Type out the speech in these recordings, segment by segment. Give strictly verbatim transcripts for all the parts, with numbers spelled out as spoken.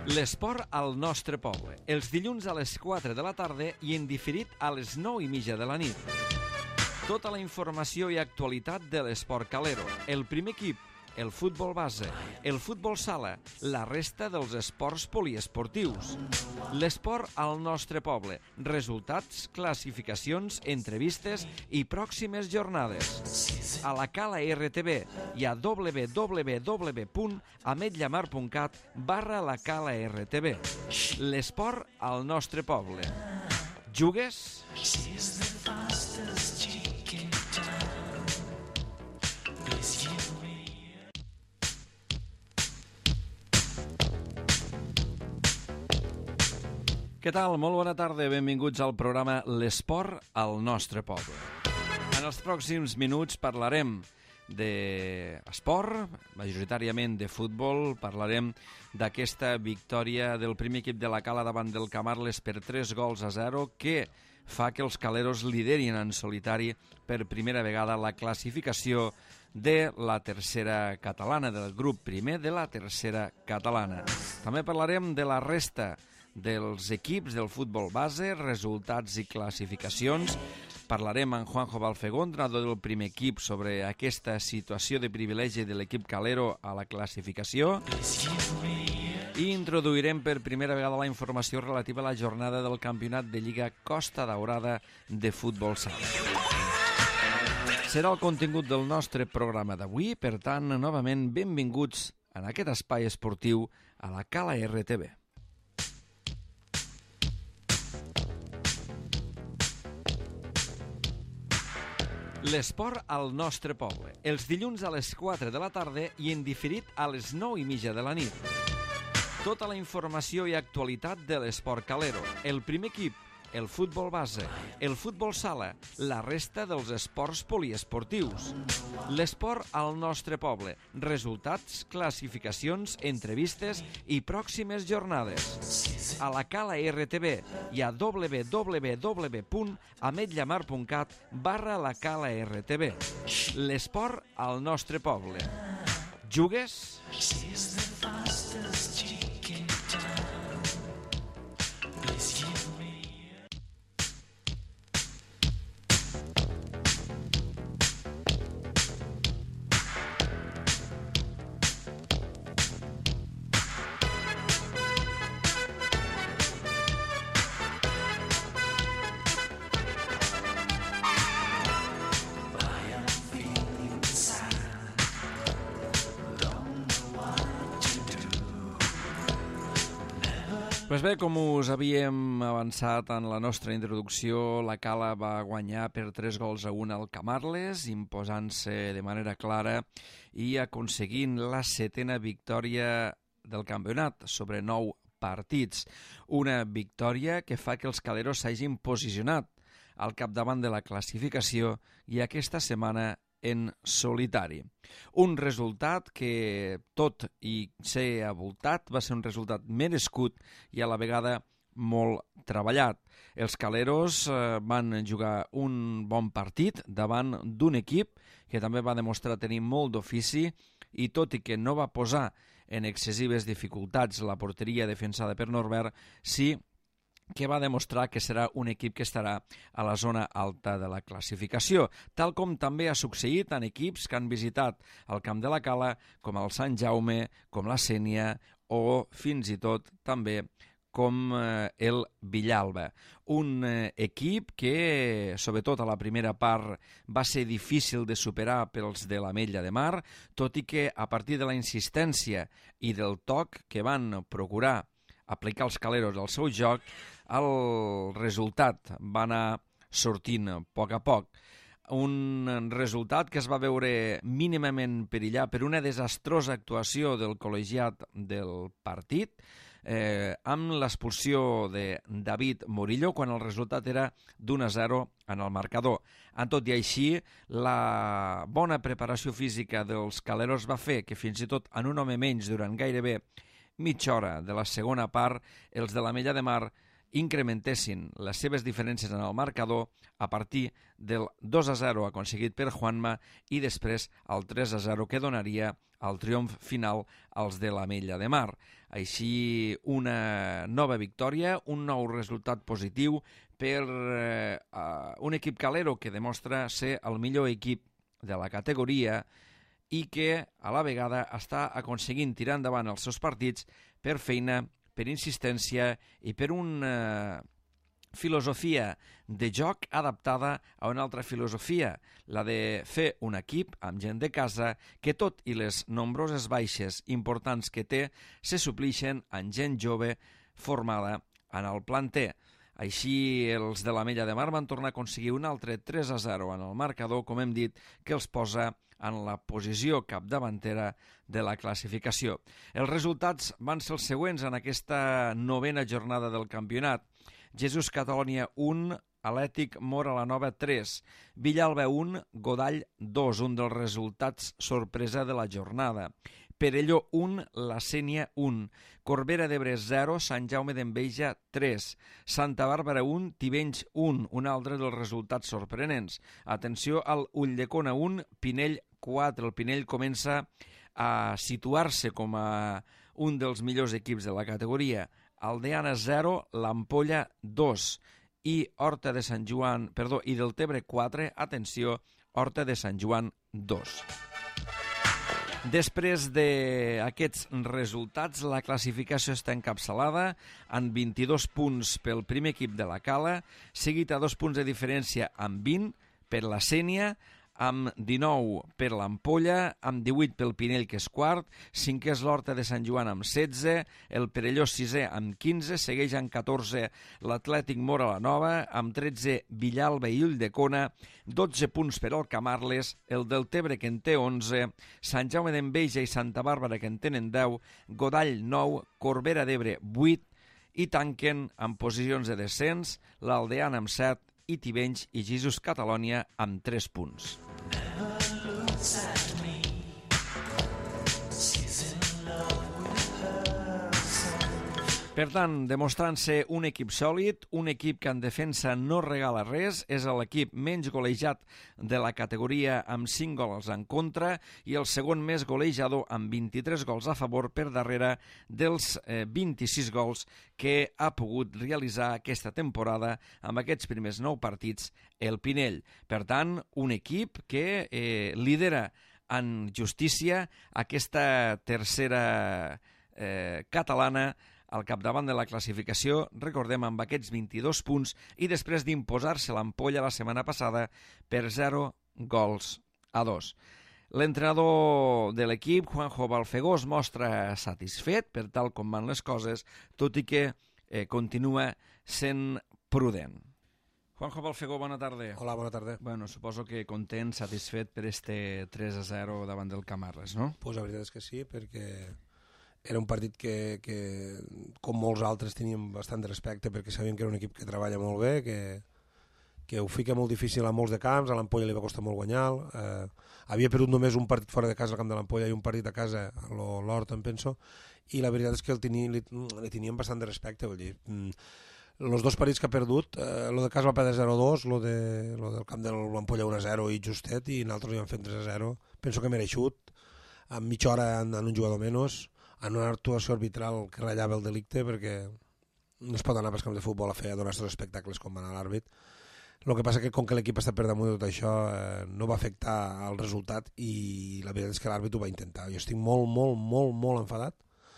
L'esport al nostre poble, els dilluns a les quatre de la tarda i en diferit a les nou i mitja de la nit. Tota la informació i actualitat de l'esport calero, el primer equip, el futbol base, el futbol sala, la resta dels esports poliesportius. L'esport al nostre poble, resultats, classificacions, entrevistes i pròximes jornades. A la Cala R T V i a w w w punt ametlla mar punt cat barra la Cala R T V. L'esport al nostre poble. Jugues? Què tal? Molt bona tarda, benvinguts al programa L'esport al nostre poble. En els pròxims minuts parlarem d'esport, majoritàriament de futbol, parlarem d'aquesta victòria del primer equip de la Cala davant del Camarles per tres gols a zero, que fa que els caleros liderin en solitari per primera vegada la classificació de la tercera catalana, del grup primer de la tercera catalana. També parlarem de la resta dels equips del futbol base, resultats i classificacions. Parlarem amb Juanjo Balfegó, entrenador del primer equip, sobre aquesta situació de privilegi de l'equip calero a la classificació. I introduirem per primera vegada la informació relativa a la jornada del campionat de Lliga Costa Daurada de futbol sala. Serà el contingut del nostre programa d'avui, per tant, novament benvinguts en aquest espai esportiu a la Cala R T V. L'esport al nostre poble, els dilluns a les quatre de la tarda i en diferit a les nou i mitja de la nit. Tota la informació i actualitat de l'esport calero, el primer equip, el futbol base, el futbol sala, la resta dels esports poliesportius. L'esport al nostre poble, resultats, classificacions, entrevistes i pròximes jornades. A la Cala R T V i a w w w punt ametlla mar punt cat barra la Cala R T V. L'esport al nostre poble. Jugues? Pues bé, com us havíem avançat en la nostra introducció, la Cala va guanyar per tres gols a un al Camarles, imposant-se de manera clara i aconseguint la setena victòria del campionat sobre nou partits. Una victòria que fa que els caleros s'hagin posicionat al capdavant de la classificació i aquesta setmana en solitari. Un resultat que, tot i ser avoltat, va ser un resultat merescut i a la vegada molt treballat. Els caleros eh, van jugar un bon partit davant d'un equip que també va demostrar tenir molt d'ofici i tot i que no va posar en excessives dificultats la porteria defensada per Norbert, sí que va demostrar que serà un equip que estarà a la zona alta de la classificació, tal com també ha succeït en equips que han visitat el Camp de la Cala, com el Sant Jaume, com la Sénia o fins i tot també com el Villalba. Un equip que, sobretot a la primera part, va ser difícil de superar pels de l'Ametlla de Mar, tot i que a partir de la insistència i del toc que van procurar aplicar els caleros al seu joc, el resultat va anar sortint a poc a poc. Un resultat que es va veure mínimament perillar per una desastrosa actuació del col·legiat del partit, eh, amb l'expulsió de David Murillo, quan el resultat era d'un a zero en el marcador. En tot i així, la bona preparació física dels caleros va fer que fins i tot en un home menys durant gairebé mitja hora de la segona part, els de l'Ametlla de Mar incrementessin les seves diferències en el marcador a partir del dos a zero aconseguit per Juanma i després el tres a zero que donaria el triomf final als de l'Ametlla de Mar. Així, una nova victòria, un nou resultat positiu per eh, un equip calero que demostra ser el millor equip de la categoria i que a la vegada està aconseguint tirar endavant els seus partits per feina, per insistència i per una filosofia de joc adaptada a una altra filosofia, la de fer un equip amb gent de casa que tot i les nombroses baixes importants que té se suplixen amb gent jove formada en el planter. Així, els de l'Ametlla de Mar van tornar a aconseguir un altre tres a zero en el marcador, com hem dit, que els posa en la posició capdavantera de la classificació. Els resultats van ser els següents en aquesta novena jornada del campionat. Jesús Catalonia un, Atlètic Móra la Nova tres, Villalba un, Godall dos, un dels resultats sorpresa de la jornada. Perelló un, La Sénia un, Corbera d'Ebre zero, Sant Jaume d'Enveja tres, Santa Bàrbara un, Tivenys un, un altre dels resultats sorprenents. Atenció al Ulldecona un, Pinell quatre. El Pinell comença a situar-se com a un dels millors equips de la categoria. Aldeana zero, l'Ampolla dos i Horta de Sant Joan, perdó, i Deltebre quatre, atenció, Horta de Sant Joan dos. Després d'aquests resultats, la classificació està encapçalada amb vint-i-dos punts pel primer equip de la Cala, seguit a dos punts de diferència amb vint per la Sénia, amb dinou per l'Ampolla, amb divuit pel Pinell, que és quart, cinquè és l'Horta de Sant Joan amb setze, el Perelló sisè amb quinze, segueix amb catorze l'Atlètic Móra la Nova, amb tretze Villalba i Ulldecona, dotze punts per al Camarles, el Deltebre, que en té onze, Sant Jaume d'Enveja i Santa Bàrbara, que en tenen deu, Godall nou, Corbera d'Ebre vuit, i tanquen en posicions de descens l'Aldeana amb set, i Tivenys i Jesús Catalonia amb tres punts. Per tant, demostrant-se un equip sòlid, un equip que en defensa no regala res, és l'equip menys golejat de la categoria amb cinc gols en contra i el segon més golejador amb vint-i-tres gols a favor per darrere dels eh, vint-i-sis gols que ha pogut realitzar aquesta temporada amb aquests primers nou partits el Pinell. Per tant, un equip que eh, lidera en justícia aquesta tercera eh, catalana al capdavant de la classificació, recordem, amb aquests vint-i-dos punts i després d'imposar-se l'Ampolla la setmana passada per zero gols a dos. L'entrenador de l'equip, Juanjo Balfegó, es mostra satisfet per tal com van les coses, tot i que eh, continua sent prudent. Juanjo Balfegó, bona tarda. Hola, bona tarda. Bueno, suposo que content, satisfet per este tres a zero davant del Camarles, no? Pues la veritat és que sí, perquè era un partit que, que, com molts altres, teníem bastant respecte, perquè sabíem que era un equip que treballa molt bé, que, que ho fica molt difícil a molts de camps, a l'Ampolla li va costar molt guanyar, eh, havia perdut només un partit fora de casa al camp de l'Ampolla i un partit a casa a l'Horta, em penso, i la veritat és que el teni, li, li teníem bastant de respecte, vull dir, els dos partits que ha perdut, eh, lo de casa va perdre zero a dos, lo, de, lo del camp de l'Ampolla un a zero i justet, i nosaltres li vam fer tres a zero, penso que mereixut, amb mitja hora en, en un jugador menys, en una actuació arbitral que ratllava el delicte, perquè no es pot anar per camp de futbol a fer a donar aquests espectacles com va anar l'àrbit. El que passa que com que l'equip està per damunt de tot això eh, no va afectar el resultat i la veritat és que l'àrbit ho va intentar. Jo estic molt, molt, molt, molt enfadat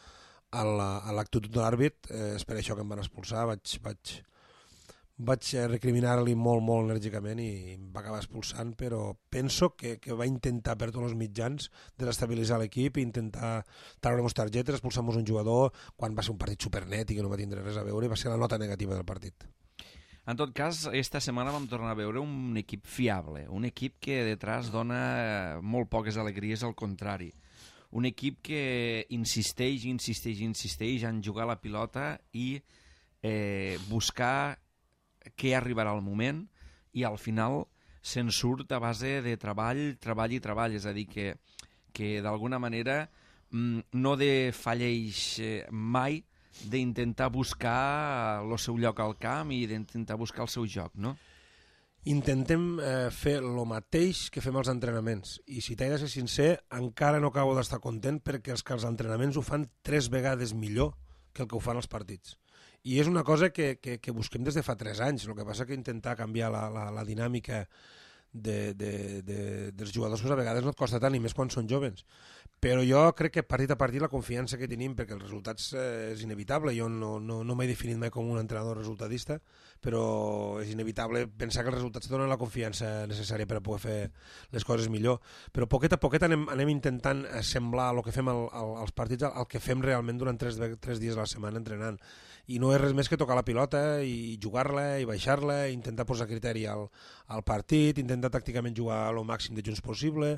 a l'actitud de l'àrbit, eh, és per això que em van expulsar, vaig... vaig vaig recriminar-li molt, molt enèrgicament i em va acabar expulsant, però penso que, que va intentar per tots els mitjans desestabilitzar l'equip i intentar treure-nos targetes, expulsar-nos un jugador quan va ser un partit supernet i que no va tindre res a veure i va ser la nota negativa del partit. En tot cas, esta setmana vam tornar a veure un equip fiable, un equip que detrás dona molt poques alegries, al contrari. Un equip que insisteix, insisteix, insisteix en jugar la pilota i eh, buscar que arribarà el moment i al final se'n surt a base de treball, treball i treball, és a dir, que, que d'alguna manera no defalleix mai d'intentar buscar el seu lloc al camp i d'intentar buscar el seu joc, no? Intentem eh, fer el mateix que fem als entrenaments, i si t'he de ser sincer, encara no acabo d'estar content perquè els que els entrenaments ho fan tres vegades millor que el que ho fan els partits. I és una cosa que, que, que busquem des de fa tres anys, el que passa que intentar canviar la, la, la dinàmica de, de, de, dels jugadors pues a vegades no et costa tant, i més quan són jovens. Però jo crec que partit a partit la confiança que tenim, perquè els resultats eh, és inevitable, jo no, no, no m'he definit mai com un entrenador resultadista, però és inevitable pensar que els resultats donen la confiança necessària per a poder fer les coses millor. Però poquet a poquet anem, anem intentant semblar el que fem al, al, als partits al que fem realment durant tres, tres dies a la setmana entrenant. I no és res més que tocar la pilota i jugar-la i baixar-la, intentar posar criteri al, al partit, intentar tàcticament jugar el màxim de junts possible.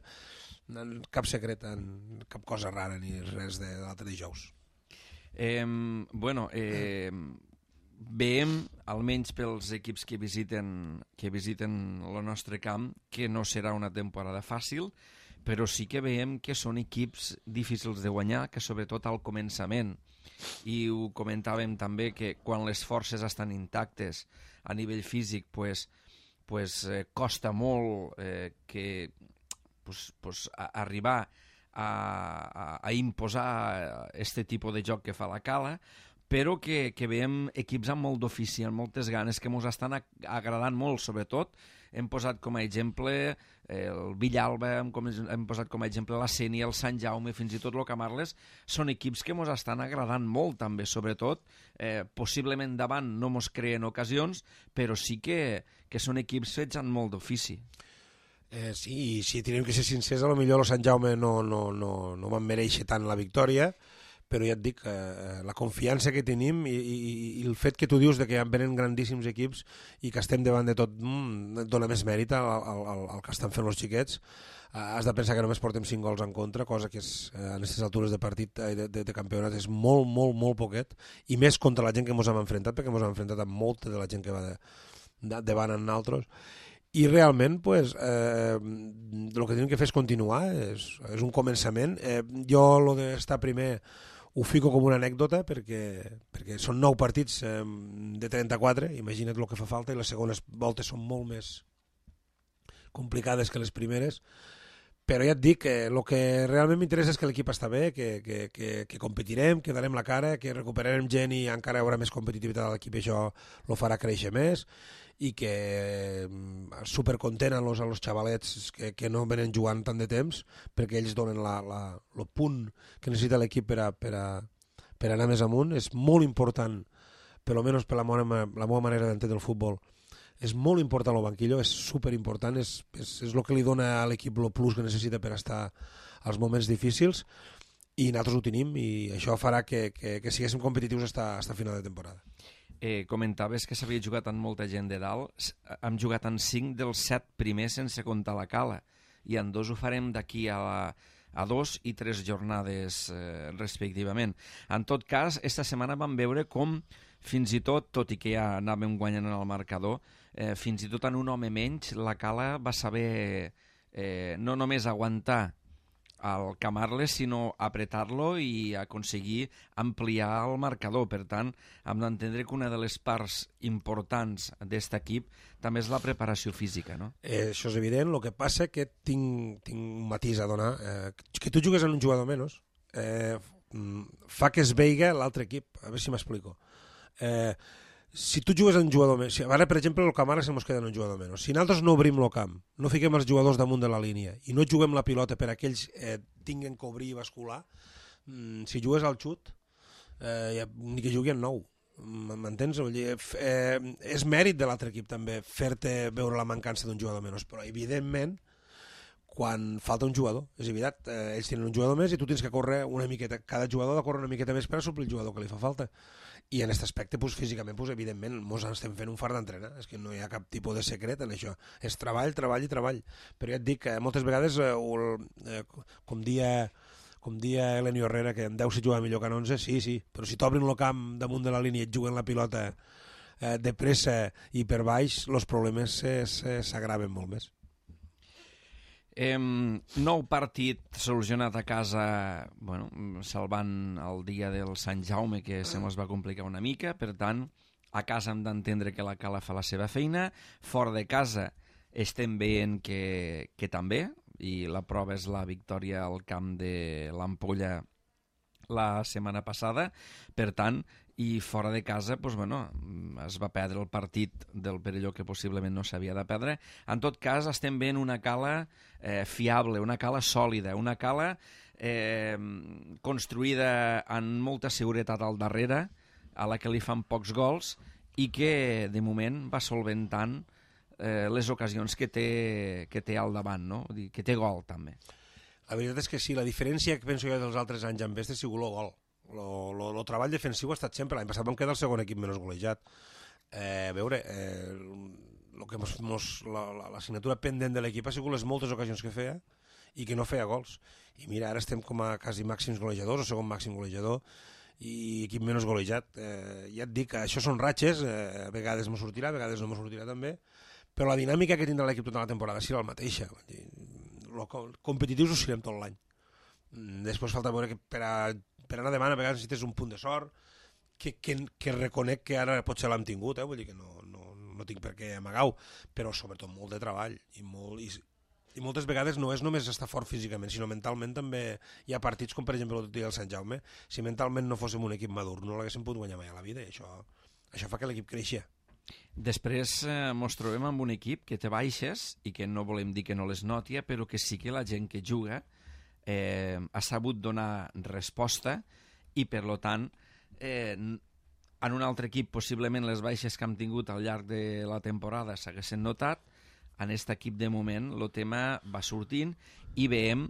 Cap secret, cap cosa rara ni res de l'altre dijous. Eh, bueno, eh, veiem, almenys pels equips que visiten, que visiten el nostre camp, que no serà una temporada fàcil, però sí que veiem que són equips difícils de guanyar, que sobretot al començament, i ho comentàvem també, que quan les forces estan intactes a nivell físic, pues, pues, eh, costa molt eh, que pues, pues, a, arribar a, a, a imposar este tipus de joc que fa la Cala, però que, que veiem equips amb molt d'ofici, amb moltes ganes, que ens estan agradant molt, sobretot. Hem posat com a exemple el Villalba, hem, hem posat com a exemple la Sénia, el Sant Jaume, fins i tot el Camarles. Són equips que ens estan agradant molt, també, sobretot. Eh, possiblement davant no ens creen ocasions, però sí que, que són equips fets amb molt d'ofici. Eh, sí, i si tenim que ser sincers, a lo millor el Sant Jaume no, no, no, no van mereixer tant la victòria, però ja et dic, eh, la confiança que tenim i, i, i el fet que tu dius de que ja venen grandíssims equips i que estem davant de tot, mm, dona més mèrit al, al, al, al que estan fent els xiquets. Eh, has de pensar que només portem cinc gols en contra, cosa que és, eh, en aquestes altures de partit eh, de, de, de campionat és molt, molt, molt poquet, i més contra la gent que ens hem enfrontat, perquè ens hem enfrontat amb molta de la gent que va de, de, davant en altres. I realment, pues, eh, el que tenim que fer és continuar, és, és un començament. Eh, jo, el d'estar primer, ho fico com una anècdota, perquè, perquè són nou partits eh, de trenta-quatre, imagina't el que fa falta, i les segones voltes són molt més complicades que les primeres, però ja et dic que el que realment m'interessa és que l'equip està bé, que, que, que, que competirem, que darem la cara, que recuperarem gent i encara hi haurà més competitivitat a l'equip i això el farà créixer més, i que supercontent a los, a los xavalets que, que no venen jugant tant de temps, perquè ells donen la, la, el punt que necessita l'equip per, a, per, a, per anar més amunt. És molt important, per almenys per la meva, la meva manera d'entendre el futbol, és molt important el banquillo, és superimportant, és, és, és el que li dona a l'equip el plus que necessita per estar als moments difícils, i nosaltres ho tenim, i això farà que, que, que siguéssim competitius fins a final de temporada. Eh, comentaves que s'havia jugat amb molta gent de dalt. Hem jugat en cinc dels set primers sense comptar la Cala, i en dos ho farem d'aquí a, la, a dos i tres jornades eh, respectivament. En tot cas, esta setmana vam veure com fins i tot, tot i que ja anàvem guanyant en el marcador, eh, fins i tot en un home menys, la Cala va saber eh, no només aguantar al Camarles, sinó apretar-lo i aconseguir ampliar el marcador. Per tant, hem d'entendre que una de les parts importants d'aquest equip també és la preparació física, no? Eh, això és evident, el que passa que tinc, tinc un matís a donar. Eh, que tu jugues en un jugador menys eh, fa que es veiga l'altre equip, a veure si m'explico. Eh, si tu jugues en un jugador menys, si, ara per exemple el Camara se mos queda en un jugador menys, si nosaltres no obrim el camp, no fiquem els jugadors damunt de la línia i no juguem la pilota per a que ells eh, tinguen que obrir i bascular, mm, si jugues al xut eh, ja, ni que jugui en nou, m'entens? Eh, és mèrit de l'altre equip també fer-te veure la mancança d'un jugador menys, però evidentment quan falta un jugador, és evident, eh, ells tenen un jugador més i tu tens que córrer una miqueta, cada jugador ha de córrer una miqueta més per a suplir el jugador que li fa falta. I en aquest aspecte, pues, físicament, pues, evidentment, ens estem fent un fart d'entrenar, és que no hi ha cap tipus de secret en això, és treball, treball i treball, però ja et dic que moltes vegades, eh, eh, com dia com dia Elenio Herrera, que en deu se juga millor que en onze, sí, sí, però si t'obrin el camp damunt de la línia i et juguen la pilota eh, de pressa i per baix, els problemes s'agraven molt més. Eh, nou partit solucionat a casa, bueno, salvant el dia del Sant Jaume, que se mos va complicar una mica. Per tant, a casa hem d'entendre que la Cala fa la seva feina. Fora de casa estem veient que, que també, i la prova és la victòria al camp de l'Ampolla la setmana passada. Per tant, i fora de casa, doncs, bueno, es va perdre el partit del Perelló, que possiblement no s'havia de perdre. En tot cas, estem veient una Cala eh, fiable, una Cala sòlida, una Cala eh, construïda amb molta seguretat al darrere, a la que li fan pocs gols, i que, de moment, va solventant eh, les ocasions que té, que té al davant, no? Vull dir, que té gol, també. La veritat és que sí, la diferència que penso jo dels altres anys amb este ha sigut el gol. El treball defensiu ha estat sempre. L'any passat vam quedar el segon equip menys golejat. Eh, a veure, eh, lo que mos, mos, la, la, la assignatura pendent de l'equip ha sigut les moltes ocasions que feia i que no feia gols. I mira, ara estem com a quasi màxims golejadors, o segon màxim golejador, i equip menys golejat. Eh, ja et dic, això són ratxes, eh, a vegades m'ho sortirà, a vegades no m'ho sortirà també, però la dinàmica que tindrà l'equip tota la temporada serà la mateixa. Lo, competitius ho serem tot l'any. Després falta veure que per, a, per anar davant a vegades necessites un punt de sort, que, que, que reconec que ara potser l'hem tingut, eh? Vull dir que no, no, no tinc per què amagar-ho, però sobretot molt de treball, i, molt, i, i moltes vegades no és només estar fort físicament, sinó mentalment també. Hi ha partits com per exemple el dia del Sant Jaume, si mentalment no fóssim un equip madur no l'haguéssim pogut guanyar mai a la vida, i això, això fa que l'equip creixi. Després eh, mos trobem amb un equip que té baixes i que no volem dir que no les noti, però que sí que la gent que juga eh, ha sabut donar resposta, i per lo tant eh, en un altre equip possiblement les baixes que hem tingut al llarg de la temporada s'haguessin notat. En aquest equip de moment el tema va sortint i veiem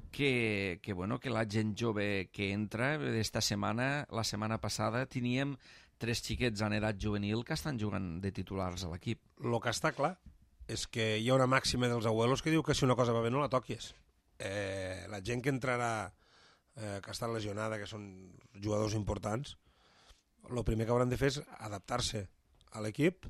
que, que, bueno, que la gent jove que entra esta setmana, la setmana passada teníem tres xiquets en edat juvenil que estan jugant de titulars a l'equip. El que està clar és que hi ha una màxima dels abuelos que diu que si una cosa va bé no la toquis. Eh, la gent que entrarà, eh, que està lesionada, que són jugadors importants, el primer que hauran de fer és adaptar-se a l'equip,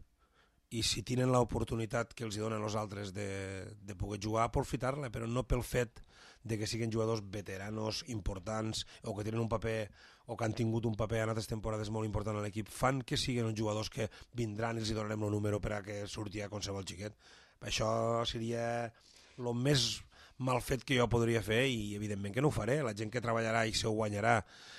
i si tenen l'oportunitat que els donen els altres de, de poder jugar, aprofitar-la, però no pel fet de que siguin jugadors veteranos, importants, o que tenen un paper, o que han tingut un paper en altres temporades molt important a l'equip, fan que siguin uns jugadors que vindran i els donarem el número per a que surti a qualsevol xiquet. Això seria el més mal fet que jo podria fer, i evidentment que no ho faré. La gent que treballarà i se ho guanyarà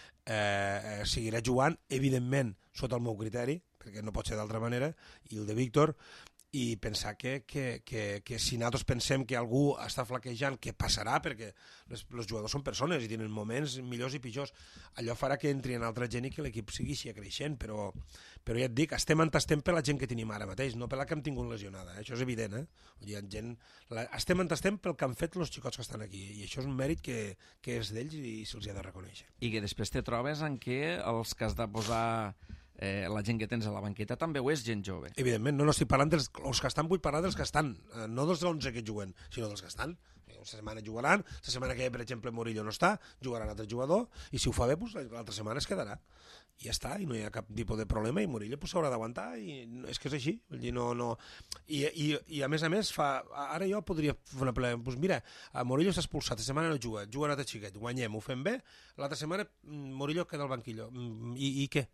eh, seguirà jugant, evidentment sota el meu criteri, perquè no pot ser d'altra manera, i el de Víctor, i pensar que, que, que, que si nosaltres pensem que algú està flaquejant, que passarà, perquè les, els jugadors són persones i tenen moments millors i pitjors, allò farà que entri en altra gent i que l'equip sigui així creixent, però, però ja et dic, estem entastem per la gent que tenim ara mateix, no per la que hem tingut lesionada, eh? Això és evident, eh? Vull dir, gent, la, estem entastem pel que han fet els xicots que estan aquí, i això és un mèrit que, que és d'ells i se'ls ha de reconèixer. I que després te trobes en què els que has de posar eh, la gent que tens a la banqueta també ho és gent jove. Evidentment, no, no estic parlant dels els que estan, vull parlar dels que estan, eh, no dels onze que juguen, sinó dels que estan. La setmana jugaran, la setmana que, per exemple, Murillo no està, jugarà un altre jugador, i si ho fa bé, pues, l'altra setmana es quedarà. I ja està, i no hi ha cap tipus de problema, i Murillo pues, s'haurà d'aguantar, i és que és així. Vull dir, no, no... I, i, I a més a més, fa... ara jo podria fer una plena... Pues mira, Murillo s'ha expulsat, la setmana no juga, juga un altre xiquet, guanyem, ho fem bé, l'altra setmana Murillo queda al banquillo. I, i què?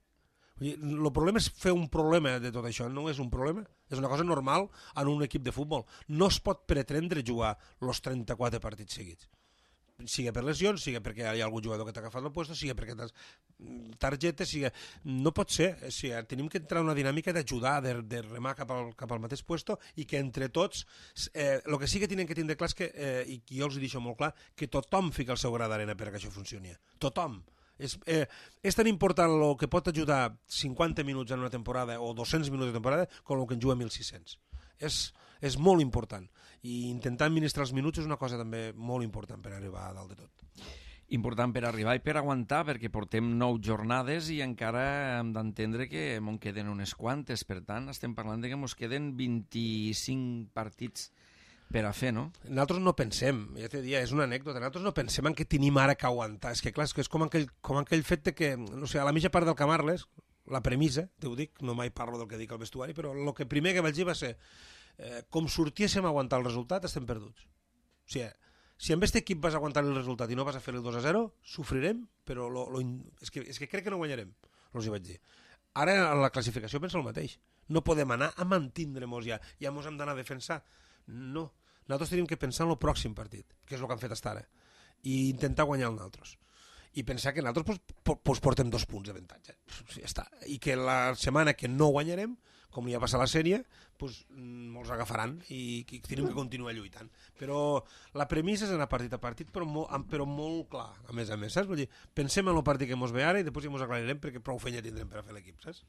El problema és fer un problema de tot això, no és un problema, és una cosa normal en un equip de futbol. No es pot pretendre jugar els trenta-quatre partits seguits, siga per lesions, siga perquè hi ha algun jugador que t'ha agafat el lloc, siga perquè tens targetes, siga... no pot ser, o sigui, tenim que entrar en una dinàmica d'ajudar, de, de remar cap al, cap al mateix lloc, i que entre tots, eh, el que sí que tenen que tindre clar és que, eh, i jo els ho deixo molt clar, que tothom fica el seu gra d'arena per que això funcioni, tothom. És, eh, és tan important el que pot ajudar cinquanta minuts en una temporada o dos-cents minuts de temporada com el que en juga mil sis-cents. És, és molt important, i intentar administrar els minuts és una cosa també molt important per arribar a dalt de tot. Important per arribar i per aguantar, perquè portem nou jornades i encara hem d'entendre que en queden unes quantes, per tant estem parlant de que ens queden vint-i-cinc partits per a fer, no? Nosaltres no pensem, ja t'he dit, és una anècdota, nosaltres no pensem en que tenim ara que aguantar, és que clar, és, que és com, aquell, com aquell fet de que, no sé, a la mitja part del Camarles, la premissa, te ho dic, no mai parlo del que dic al vestuari, però el que primer que vaig dir va ser, eh, com sortíssim a aguantar el resultat, estem perduts. O sigui, si amb aquest equip vas a aguantar el resultat i no vas a fer el dos a zero, sofrirem, però lo, lo, és, que, és que crec que no guanyarem, els hi vaig dir. Ara a la classificació penso el mateix. No podem anar a mantindre-nos ja, ja mos hem d'anar a defensar. No, nosaltres tenim que pensar en el pròxim partit, que és el que han fet fins ara, i intentar guanyar el nosaltres. I pensar que nosaltres pues, pues portem dos punts d'avantatge. Ja està. I que la setmana que no guanyarem, com li ha passat a la sèrie, pues, molts agafaran i, i tenim que continuar lluitant. Però la premissa és anar partit a partit, però molt, però molt clar, a més a més, saps? Vull dir, pensem en el partit que mos ve ara i després ja mos aclarirem perquè prou feina tindrem per a fer l'equip, saps?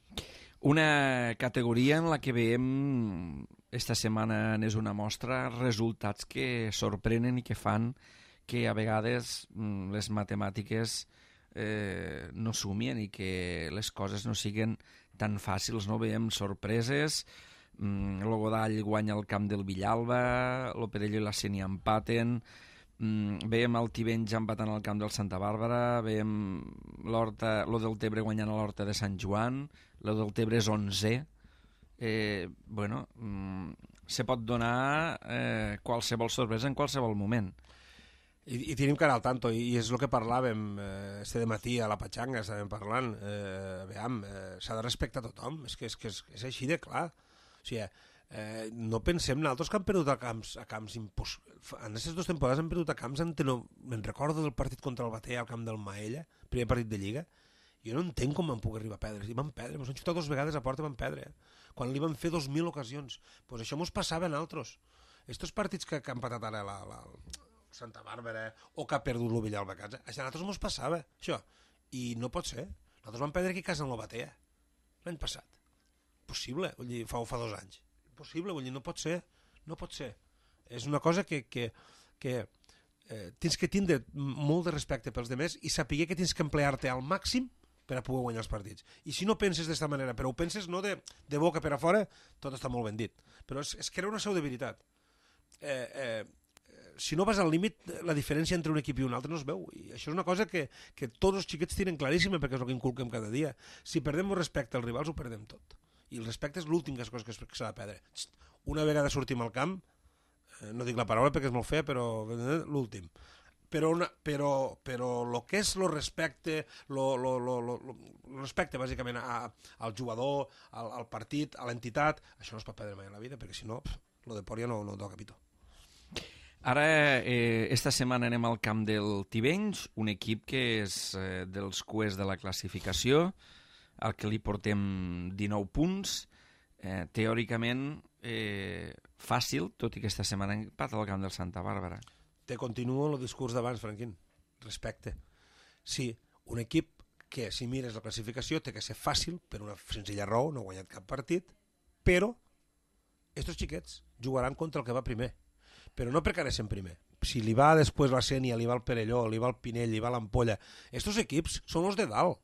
Una categoria en la que veiem esta setmana n'és una mostra resultats que sorprenen i que fan que a vegades les matemàtiques eh, no sumien i que les coses no siguen tan fàcils, no? Veiem sorpreses, mm, el Godall guanya el camp del Villalba, l'Operello i la Sénia empaten, mm, veiem el Tivenys empatant al camp del Santa Bàrbara, veiem l'Horta, lo del Tebre guanyant a l'Horta de Sant Joan, lo del Tebre és onze, eh, bueno, mm, se pot donar eh, qualsevol sorpresa en qualsevol moment. I, i tenim que anar al tanto, i, i és el que parlàvem eh, este dematí a la Patxanga, estàvem parlant, eh, veam, eh, s'ha de respectar tothom, és que és, que és, és així de clar. O sigui, eh, no pensem, nosaltres que han perdut a camps, a camps impos... en aquestes dues temporades han perdut a camps, en teno... me'n recordo del partit contra el Batea al camp del Maella, primer partit de Lliga, jo no entenc com van poder arribar a perdre, i van perdre, ens han xutat dues vegades a porta i van perdre, eh? Quan li van fer dos mil ocasions, pues això mos passava a nosaltres. Estos partits que, que han patat ara la... la Santa Bàrbara, o que ha perdut el Villalba a casa. A nosaltres mos passava, això. I no pot ser. Nosaltres vam perdre aquí a casa en la Batea, l'any passat. Possible, vull dir, fa, fa dos anys. Possible, vull dir, no pot ser. No pot ser. És una cosa que, que, que eh, tens que tindre molt de respecte pels demés i saber que tens que emplear-te al màxim per a poder guanyar els partits. I si no penses d'esta manera, però ho penses no de, de boca per a fora, tot està molt ben dit. Però és, és crear una seu de veritat. Eh, eh, si no vas al límit, la diferència entre un equip i un altre no es veu. I això és una cosa que, que tots els xiquets tenen claríssima perquè és el que inculquem cada dia. Si perdem el respecte als rivals, ho perdem tot. I el respecte és l'últim que s'ha de perdre. Una vegada sortim al camp, eh, no dic la paraula perquè és molt fea, però eh, l'últim. Però, una, però, però el que és el respecte, lo, lo, lo, lo, lo respecte bàsicament a, al jugador, al, al partit, a l'entitat, això no es pot perdre mai en la vida, perquè si no, lo de por ja no, no toca pito. Ara, eh, esta setmana anem al camp del Tivenys, un equip que és eh, dels cuers de la classificació, al que li portem dinou punts, eh, teòricament eh, fàcil, tot i que esta setmana empat al camp del Santa Bàrbara. Te continuo el discurs d'abans, Franquín. Respecte. Sí, un equip que, si mires la classificació, té que ser fàcil, per una senzilla raó, no ha guanyat cap partit, però estos xiquets jugaran contra el que va primer. Però no perquè anessin primer. Si li va després la Sénia, li va el Perelló, li va el Pinell, li va l'Ampolla, estos equips són els de dalt.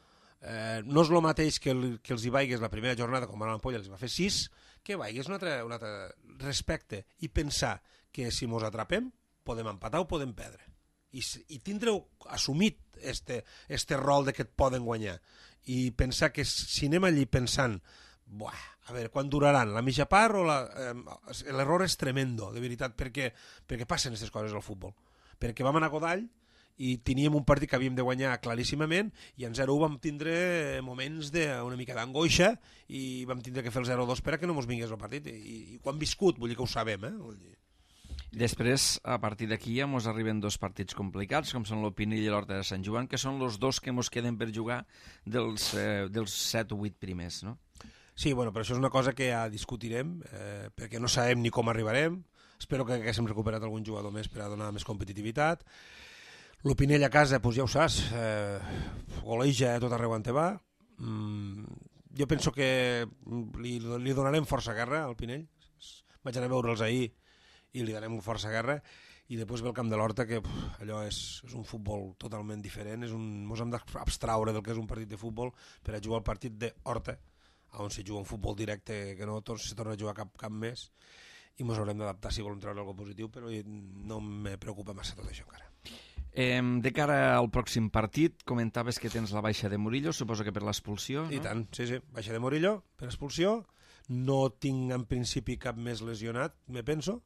Eh, no és el mateix que, el, que els hi vaigues la primera jornada, com a l'Ampolla els va fer sis, que vaigues un altre, un altre respecte i pensar que si mos atrapem podem empatar o podem perdre. I, i tindreu assumit este, este rol de que et poden guanyar. I pensar que si anem allí pensant buah, a veure, quan duraran? La mitja part o la... Eh, l'error és tremendo, de veritat, perquè, perquè passen aquestes coses al futbol. Perquè vam anar a Godall i teníem un partit que havíem de guanyar claríssimament i en zero u vam tindre moments d'una mica d'angoixa i vam tindre que fer el zero dos per a que no mos vingués el partit. I, i ho hem viscut, vull dir que ho sabem, eh? Vull dir. Després, a partir d'aquí ja mos arriben dos partits complicats, com són l'Opinell i l'Horta de Sant Joan, que són els dos que mos queden per jugar dels, eh, dels set o vuit primers, no? Sí, bueno, però això és una cosa que ja discutirem, eh, perquè no sabem ni com arribarem. Espero que haguéssim recuperat algun jugador més per a donar més competitivitat. L'Opinell a casa, doncs ja ho saps, eh, goleja tot arreu on te va. Mm, jo penso que li, li donarem força guerra al Pinell. Vaig anar a veure'ls ahir i li donarem força guerra. I després ve el camp de l'Horta, que pff, allò és, és un futbol totalment diferent. És un, mos hem d'abstraure del que és un partit de futbol per a jugar al partit d'Horta, on se juga un futbol directe que no se torna a jugar cap, cap més, i ens haurem d'adaptar si volem treure alguna positiu, però no me preocupa massa tot això encara. Eh, de cara al pròxim partit, comentaves que tens la baixa de Murillo, suposo que per l'expulsió, no? I tant, sí, sí, baixa de Murillo per expulsió, no tinc en principi cap més lesionat, me penso,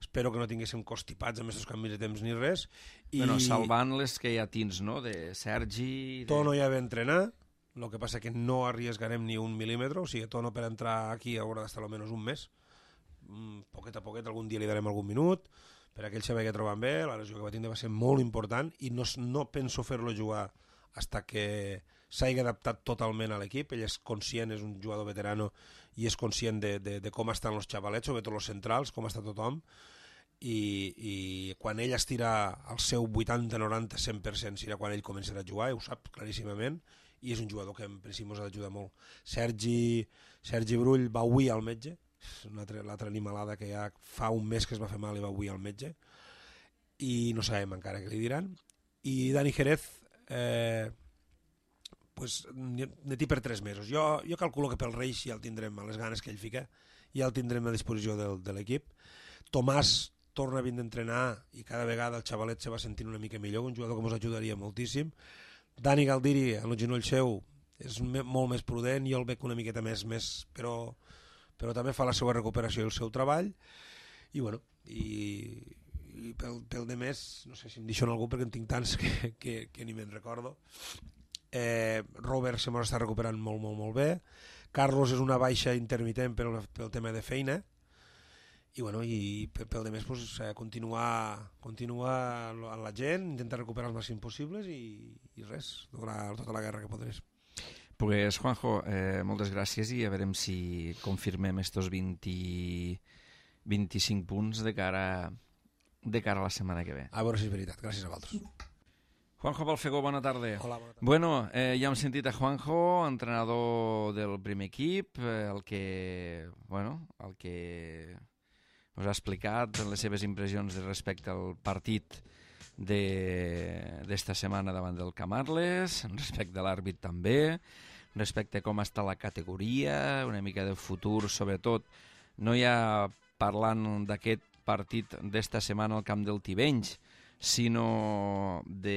espero que no tinguéssim constipats amb aquests canvis de temps ni res. I... Bueno, salvant les que ja tens, no?, de Sergi... De... Tono ja va entrenar, el que passa que no arriesgarem ni un mil·límetre, o sigui, Tono per entrar aquí haurà d'estar almenys un mes, poquet a poquet, algun dia li darem algun minut, per aquell se vegi trobant bé, la lesió que va tindre va ser molt important i no, no penso fer-lo jugar fins que s'hagi adaptat totalment a l'equip. Ell és conscient, és un jugador veterano i és conscient de, de, de com estan els xavalets, sobretot els centrals, com està tothom, i, i quan ell estira al seu vuitanta, noranta, cent per cent serà quan ell començarà a jugar, i ho sap claríssimament, i és un jugador que en principi ens ha d'ajudar molt. Sergi, Sergi Brull va avui al metge, l'altra animalada que ja fa un mes que es va fer mal i va avui al metge, i no sabem encara què li diran. I Dani Jerez eh, pues, ne té per tres mesos. Jo, jo calculo que pel Reis ja el tindrem, a les ganes que ell fica, ja el tindrem a disposició del, de l'equip. Tomàs torna a vindre a entrenar i cada vegada el xavalet se va sentint una mica millor, un jugador que ens ajudaria moltíssim. Dani Galdiri, en el genoll seu, és molt més prudent, jo el veig una miqueta més, més però, però també fa la seva recuperació i el seu treball, i bueno, i, i pel, pel de més, no sé si em deixo en algú perquè en tinc tants que, que, que ni me'n recordo. Eh, Robert se m'ha estat recuperant molt, molt, molt bé. Carlos és una baixa intermitent pel, pel tema de feina, i bueno, i pel de més pues, continuar, continuar amb la gent, intentar recuperar el màxim possibles i, i res, donar tota la guerra que podrés. Pues Juanjo, eh, moltes gràcies i a veurem si confirmem estos vint, vint-i-cinc punts de cara, de cara a la setmana que ve. A veure si és veritat, gràcies a vosaltres. Juanjo Balfegó, bona tarda. Hola, bona tarda. Bueno, eh, ja hem sentit a Juanjo, entrenador del primer equip, eh, el que, bueno, el que us ha explicat les seves impressions respecte al partit d'esta setmana davant del Camarles, respecte a l'àrbit també, respecte a com està la categoria, una mica de futur, sobretot, no ja parlant d'aquest partit d'esta setmana al camp del Tivenys, sinó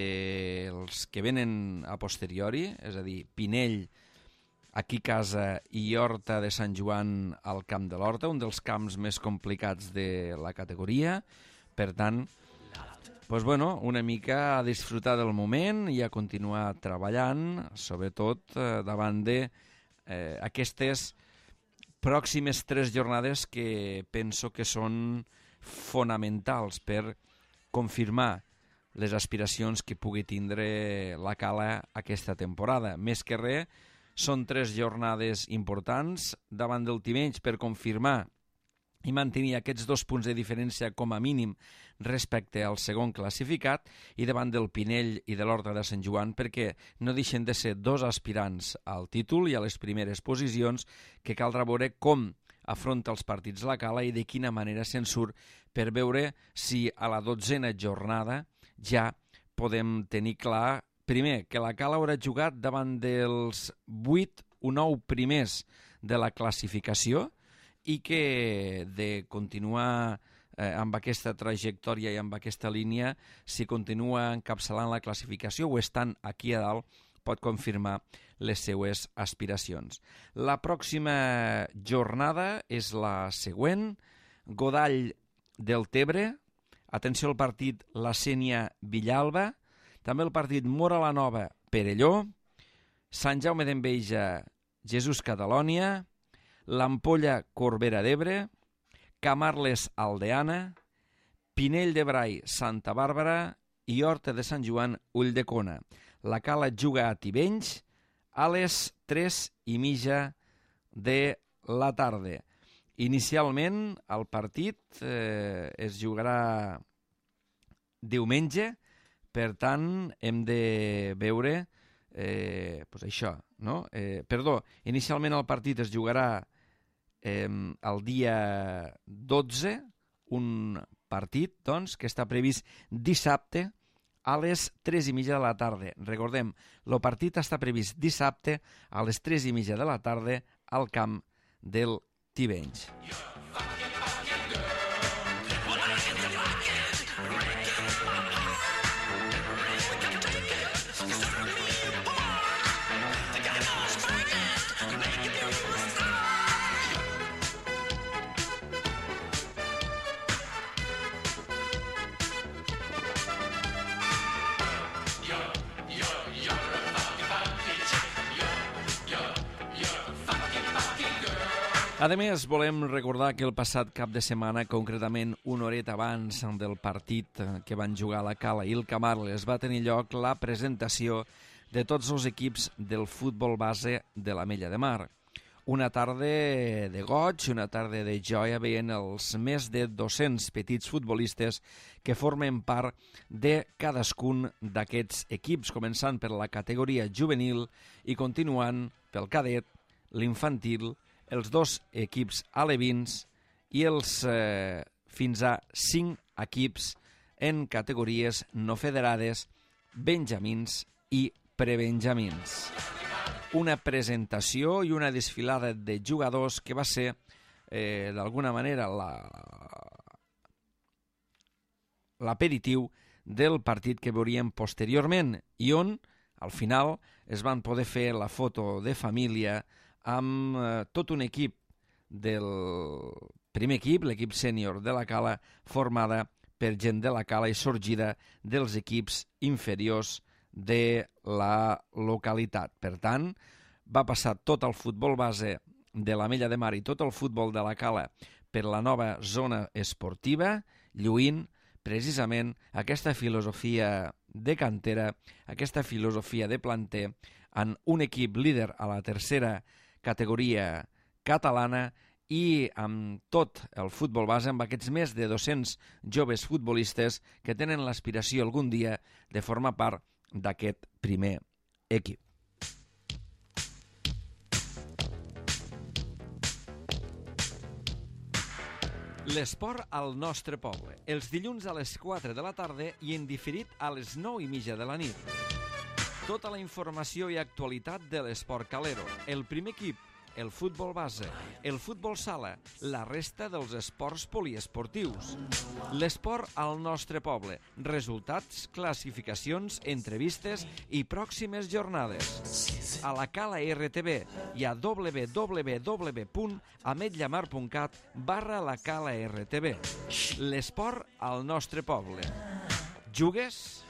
dels que venen a posteriori, és a dir, Pinell, aquí casa, i Horta de Sant Joan al camp de l'Horta, un dels camps més complicats de la categoria. Per tant, pues bueno, una mica a disfrutar del moment i a continuar treballant, sobretot eh, davant de eh, aquestes pròximes tres jornades que penso que són fonamentals per confirmar les aspiracions que pugui tindre la Cala aquesta temporada. Més que res, són tres jornades importants davant del Tivenys per confirmar i mantenir aquests dos punts de diferència com a mínim respecte al segon classificat i davant del Pinell i de l'Horta de Sant Joan perquè no deixen de ser dos aspirants al títol i a les primeres posicions que caldrà veure com afronta els partits la Cala i de quina manera se'n surt per veure si a la dotzena jornada ja podem tenir clar, primer, que la Cala haurà jugat davant dels vuit o nou primers de la classificació i que de continuar eh, amb aquesta trajectòria i amb aquesta línia, si continua encapçalant la classificació o estan aquí a dalt, pot confirmar les seues aspiracions. La pròxima jornada és la següent, Godall del Tebre, atenció al partit La Sénia-Villalba, també el partit Mora la Nova, Perelló, Sant Jaume d'Enveja, Jesús Catalònia, l'Ampolla Corbera d'Ebre, Camarles Aldeana, Pinell de Brai Santa Bàrbara i Horta de Sant Joan Ulldecona. La Cala juga a Tivenys a les tres i mitja de la tarda. Inicialment el partit eh, es jugarà diumenge, per tant hem de veure eh, pues això, no? Eh, perdó, inicialment el partit es jugarà eh, el dia dotze, un partit doncs, que està previst dissabte a les tres i mitja de la tarda. Recordem, el partit està previst dissabte a les tres i mitja de la tarda al camp del Tivenys. A més, volem recordar que el passat cap de setmana, concretament una horeta abans del partit que van jugar a la Cala i el Camarles, va tenir lloc la presentació de tots els equips del futbol base de l'Ametlla de Mar. Una tarda de goig, una tarda de joia, veient els més de dos-cents petits futbolistes que formen part de cadascun d'aquests equips, començant per la categoria juvenil i continuant pel cadet, l'infantil, els dos equips alevins i els eh, fins a cinc equips en categories no federades, benjamins i prebenjamins. Una presentació i una desfilada de jugadors que va ser, eh, d'alguna manera, la, l'aperitiu del partit que veuríem posteriorment i on, al final, es van poder fer la foto de família amb eh, tot un equip del primer equip, l'equip sènior de la Cala, formada per gent de la Cala i sorgida dels equips inferiors de la localitat. Per tant, va passar tot el futbol base de l'Ametlla de Mar i tot el futbol de la Cala per la nova zona esportiva, lluint precisament aquesta filosofia de cantera, aquesta filosofia de planter, en un equip líder a la tercera categoria catalana i amb tot el futbol base, amb aquests més de dos-cents joves futbolistes que tenen l'aspiració algun dia de formar part d'aquest primer equip. L'esport al nostre poble, els dilluns a les quatre de la tarda i en diferit a les nou i mitja de la nit. Tota la informació i actualitat de l'esport calero, el primer equip, el futbol base, el futbol sala, la resta dels esports poliesportius. L'esport al nostre poble, resultats, classificacions, entrevistes i pròximes jornades. A la Cala R T V i a w w w punt ametllamar punt cat barra la Cala R T V. L'esport al nostre poble. Jugues?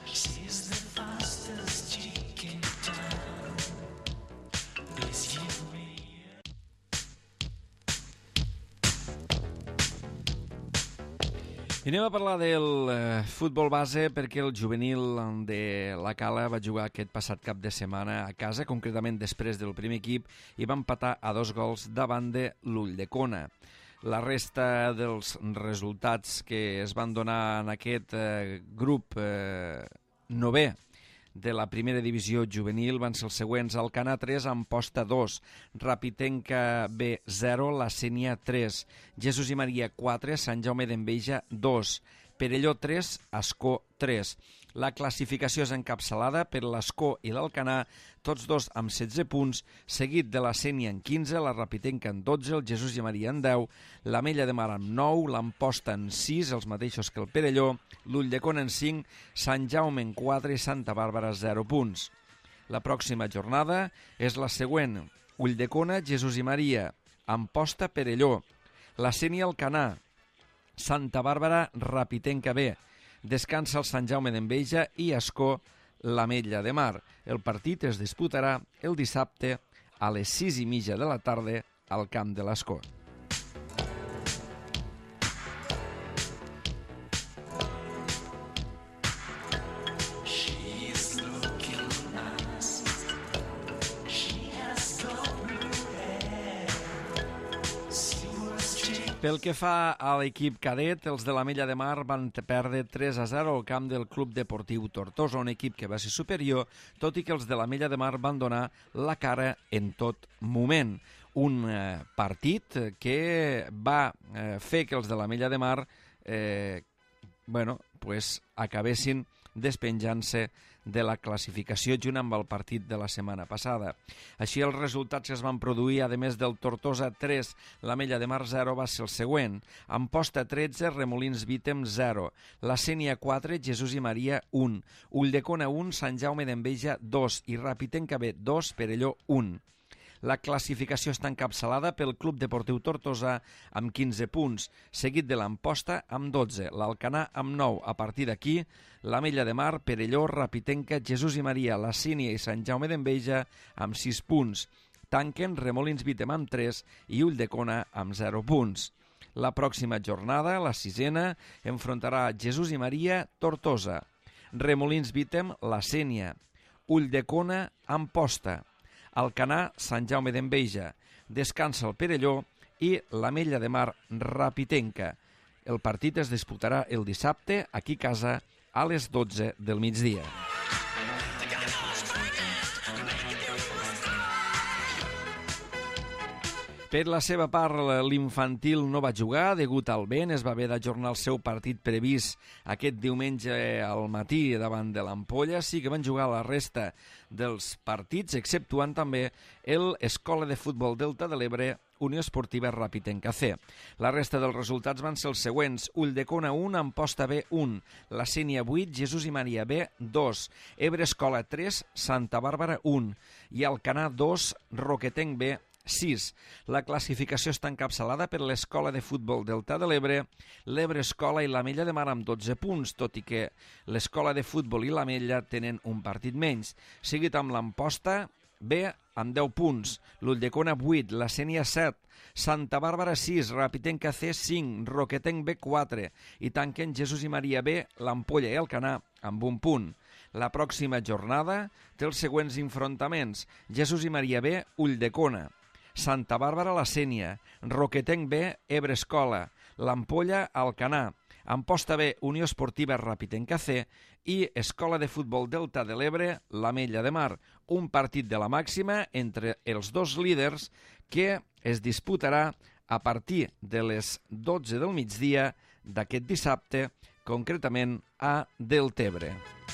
I anem a parlar del eh, futbol base perquè el juvenil de la Cala va jugar aquest passat cap de setmana a casa, concretament després del primer equip, i va empatar a dos gols davant de l'Ulldecona. La resta dels resultats que es van donar en aquest eh, grup eh, novè de la primera divisió juvenil van ser els següents: Alcanar tres, Amposta dos, Rapitenca B zero, La Sénia tres, Jesús i Maria quatre, Sant Jaume d'Enveja dos, Perelló tres, Ascó tres. La classificació és encapçalada per l'Ascó i l'Alcanar, tots dos amb setze punts, seguit de la Sénia en quinze, la Rapitenca en dotze, el Jesús i Maria en deu, l'Ametlla de Mar en nou, l'Amposta en sis, els mateixos que el Perelló, l'Ulldecona en cinc, Sant Jaume en quatre i Santa Bàrbara zero punts. La pròxima jornada és la següent: Ulldecona, Jesús i Maria, Amposta, Perelló, la Sénia, Alcanar, Santa Bàrbara, Rapitenca B. Descansa el Sant Jaume d'Enveja i Ascó, l'Ametlla de Mar. El partit es disputarà el dissabte a les sis i mitja de la tarda al camp de l'Ascó. Pel que fa a l'equip cadet, els de l'Ametlla de Mar van perdre tres a zero al camp del Club Deportiu Tortosa, un equip que va ser superior, tot i que els de l'Ametlla de Mar van donar la cara en tot moment. Un eh, partit que va eh, fer que els de l'Ametlla de Mar eh, bueno, pues, acabessin despenjant-se de la classificació junt amb el partit de la setmana passada. Així, els resultats que es van produir, a més del Tortosa tres, l'Ametlla de Mar zero, va ser el següent: Amposta tretze, Remolins Vítem zero, la Sénia quatre, Jesús i Maria un, Ulldecona un, Sant Jaume d'Enveja dos i Rapitenca B dos, Perelló un. La classificació està encapçalada pel Club Deportiu Tortosa amb quinze punts, seguit de l'Amposta amb dotze, l'Alcanar amb nou. A partir d'aquí, l'Ametlla de Mar, Perelló, Rapitenca, Jesús i Maria, la Sénia i Sant Jaume d'Enveja amb sis punts. tanquen Remolins Vítem amb tres i Ulldecona amb zero punts. La pròxima jornada, la sisena, enfrontarà Jesús i Maria Tortosa, Remolins Vítem La Sénia, Ulldecona Amposta, Alcanar Sant Jaume d'Enveja, Descansa el Perelló i l'Ametlla de Mar Rapitenca. El partit es disputarà el dissabte aquí a casa a les dotze del migdia. Per la seva part, l'infantil no va jugar degut al vent. Es va haver d'ajornar el seu partit previst aquest diumenge al matí davant de l'Ampolla. Sí que van jugar la resta dels partits, exceptuant també l'Escola de Futbol Delta de l'Ebre, Unió Esportiva Rapitenca C. La resta dels resultats van ser els següents: Ulldecona un, Amposta B un, La Sénia vuit, Jesús i Maria B dos, Ebre Escola tres, Santa Bàrbara un i Alcanar dos, Roquetenc B sis. La classificació està encapçalada per l'Escola de Futbol Delta de l'Ebre, l'Ebre Escola i l'Ametlla de Mar amb dotze punts, tot i que l'Escola de Futbol i l'Ametlla tenen un partit menys. Seguit amb l'Amposta B amb deu punts, l'Ulldecona vuit, la Sénia set, Santa Bàrbara sis, Rapitenca C cinc, Roquetenc B quatre i tanquen Jesús i Maria B, l'Ampolla i Alcanar amb un punt. La pròxima jornada té els següents enfrontaments: Jesús i Maria B, Ulldecona, Santa Bàrbara La Sénia, Roquetenc B, Ebre Escola, l'Ampolla Alcanar, Amposta B, Unió Esportiva Rapitenca C i Escola de Futbol Delta de l'Ebre, l'Ametlla de Mar. Un partit de la màxima entre els dos líders que es disputarà a partir de les dotze del migdia d'aquest dissabte, concretament a Deltebre.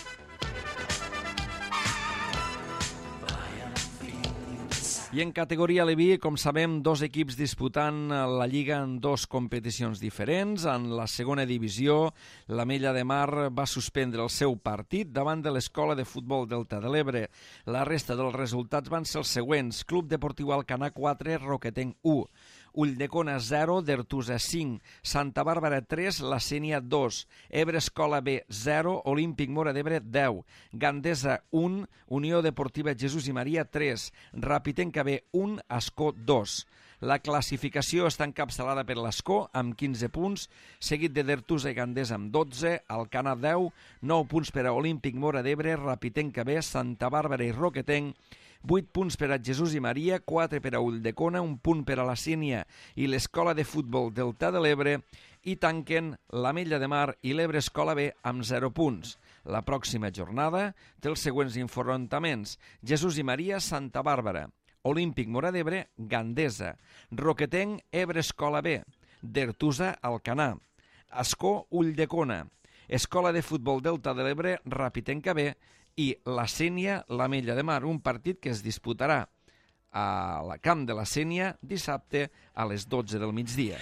I en categoria Leví, com sabem, dos equips disputant la Lliga en dos competicions diferents. En la segona divisió, l'Ametlla de Mar va suspendre el seu partit davant de l'Escola de Futbol Delta de l'Ebre. La resta dels resultats van ser els següents: Club Deportiu Alcanar quatre, Roquetenc u, Ulldecona zero, Dertusa cinc, Santa Bàrbara tres, La Sénia dos, Ebre Escola B zero, Olímpic Móra d'Ebre deu, Gandesa un, Unió Deportiva Jesús i Maria tres, Rapitenca B un, Ascó dos. La classificació està encapçalada per l'Ascó amb quinze punts, seguit de Dertusa i Gandesa amb dotze, Alcanar deu, nou punts per a Olímpic Móra d'Ebre, Rapitenca B, Santa Bàrbara i Roquetenc, vuit punts per a Jesús i Maria, quatre per a Ulldecona, un punt per a la Sénia i l'Escola de Futbol Delta de l'Ebre, i tanquen l'Ametlla de Mar i l'Ebre Escola B amb zero punts. La pròxima jornada té els següents enfrontaments: Jesús i Maria, Santa Bàrbara, Olímpic Móra d'Ebre, Gandesa, Roquetenc, Ebre Escola B, Dertusa, Alcanar, Ascó, Ulldecona, Escola de Futbol Delta de l'Ebre, Rapitenca B i la Sénia, l'Ametlla de Mar, un partit que es disputarà a la Camp de la Sénia dissabte a les dotze del migdia.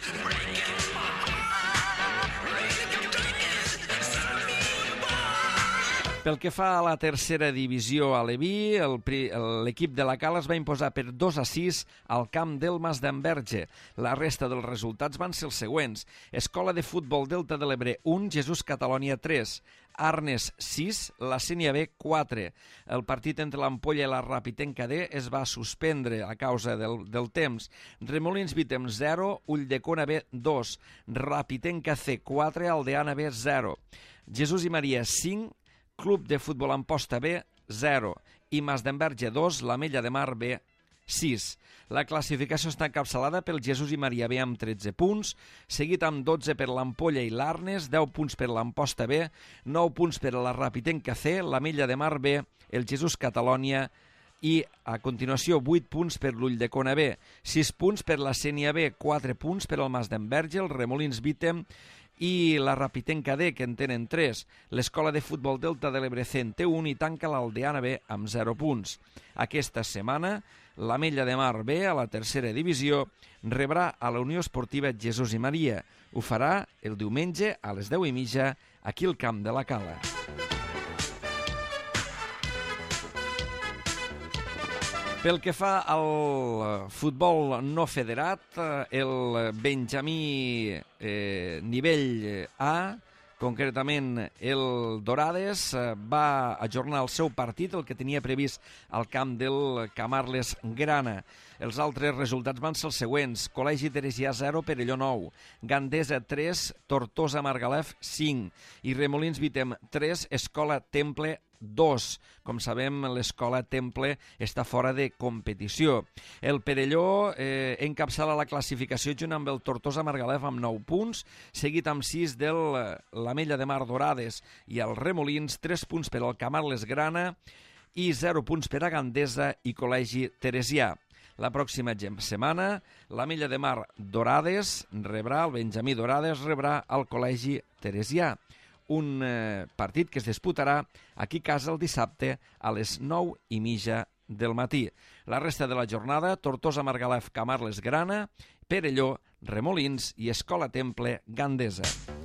Pel que fa a la tercera divisió a Leví, l'equip de la Cala es va imposar per dos a sis al camp del Mas d'Enverge. La resta dels resultats van ser els següents: Escola de Futbol Delta de l'Ebre un, Jesús Catalònia tres, Arnes sis, la Sénia B quatre. El partit entre l'Ampolla i la Rapitenca D es va suspendre a causa del, del temps. Remolins Vítem zero, Ulldecona B dos, Rapitenca C quatre, Aldeana B zero, Jesús i Maria cinc, Club de Futbol Amposta B zero i Mas d'Enverge dos, l'Ametlla de Mar B sis. La classificació està encapçalada pel Jesús i Maria B amb tretze punts, seguit amb dotze per l'Ampolla i l'Arnes, deu punts per l'Amposta B, nou punts per a la Rapitenca C, l'Ametlla de Mar B, el Jesús Catalònia i, a continuació, vuit punts per l'Ulldecona B, sis punts per la Sénia B, quatre punts per al Mas d'Enverge, el Remolins Vítem i la Rapitenca D, que en tenen tres. L'Escola de Futbol Delta de l'Ebre C en té un i tanca l'Aldeana B amb zero punts. Aquesta setmana, l'Ametlla de Mar B, a la tercera divisió, rebrà a la Unió Esportiva Jesús i Maria. Ho farà el diumenge a les deu i mitja aquí al camp de la Cala. Pel que fa al futbol no federat, el Benjamí eh, nivell A Concretament, el Dorades va ajornar el seu partit, el que tenia previst al camp del Camarles Grana. Els altres resultats van ser els següents: Col·legi Teresià zero, Perelló nou, Gandesa tres, Tortosa Margalef cinc i Remolins Vitem tres, Escola Temple dos. Com sabem, l'Escola Temple està fora de competició. El Perelló eh, encapçala la classificació junt amb el Tortosa Margalef amb nou punts, seguit amb sis de l'Ametlla de Mar Dorades i el Remolins, tres punts per al Camarles Grana i zero punts per a Gandesa i Col·legi Teresià. La pròxima setmana, l'Ametlla de Mar Dorades rebrà, el Benjamí Dorades rebrà el Col·legi Teresià. Un eh, partit que es disputarà aquí a casa el dissabte a les nou i mitja del matí. La resta de la jornada, Tortosa Margalef Camarles Grana, Perelló, Remolins i Escola Temple Gandesa.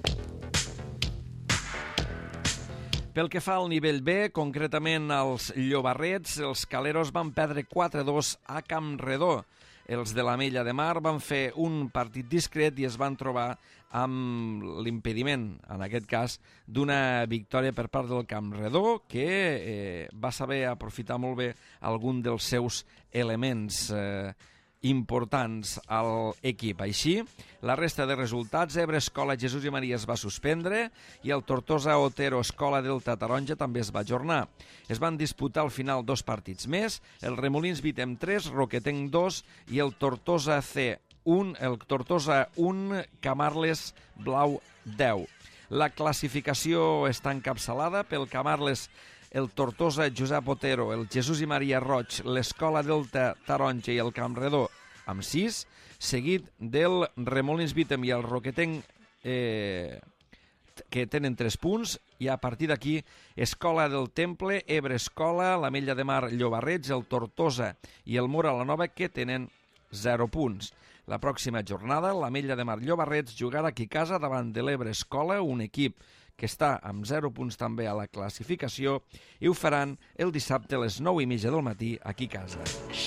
Pel que fa al nivell B, concretament als Llobarrets, els caleros van perdre quatre a dos a Campredó. Els de l'Ametlla de Mar van fer un partit discret i es van trobar amb l'impediment, en aquest cas, d'una victòria per part del Campredó, que eh, va saber aprofitar molt bé algun dels seus elements eh, importants a l'equip. Així, la resta de resultats, Ebre Escola Jesús i Maria es va suspendre i el Tortosa Otero Escola Delta Taronja també es va ajornar. Es van disputar al final dos partits més, el Remolins Vitem tres, Roquetenc dos i el Tortosa C un, el Tortosa un, Camarles Blau deu. La classificació està encapçalada pel Camarles, el Tortosa Josep Otero, el Jesús i Maria Roig, l'Escola Delta Taronja i el Campredó amb sis, seguit del Remolins Vitem i el Roquetenc eh, que tenen tres punts, i a partir d'aquí Escola del Temple, Ebre Escola, l'Ametlla de Mar Llobarrets, el Tortosa i el Mora la Nova que tenen zero punts. La pròxima jornada, l'Ametlla de Mar Llobarrets jugarà aquí a casa davant de l'Ebre Escola, un equip que està amb zero punts també a la classificació, i ho faran el dissabte a les nou i mitja del matí aquí a casa.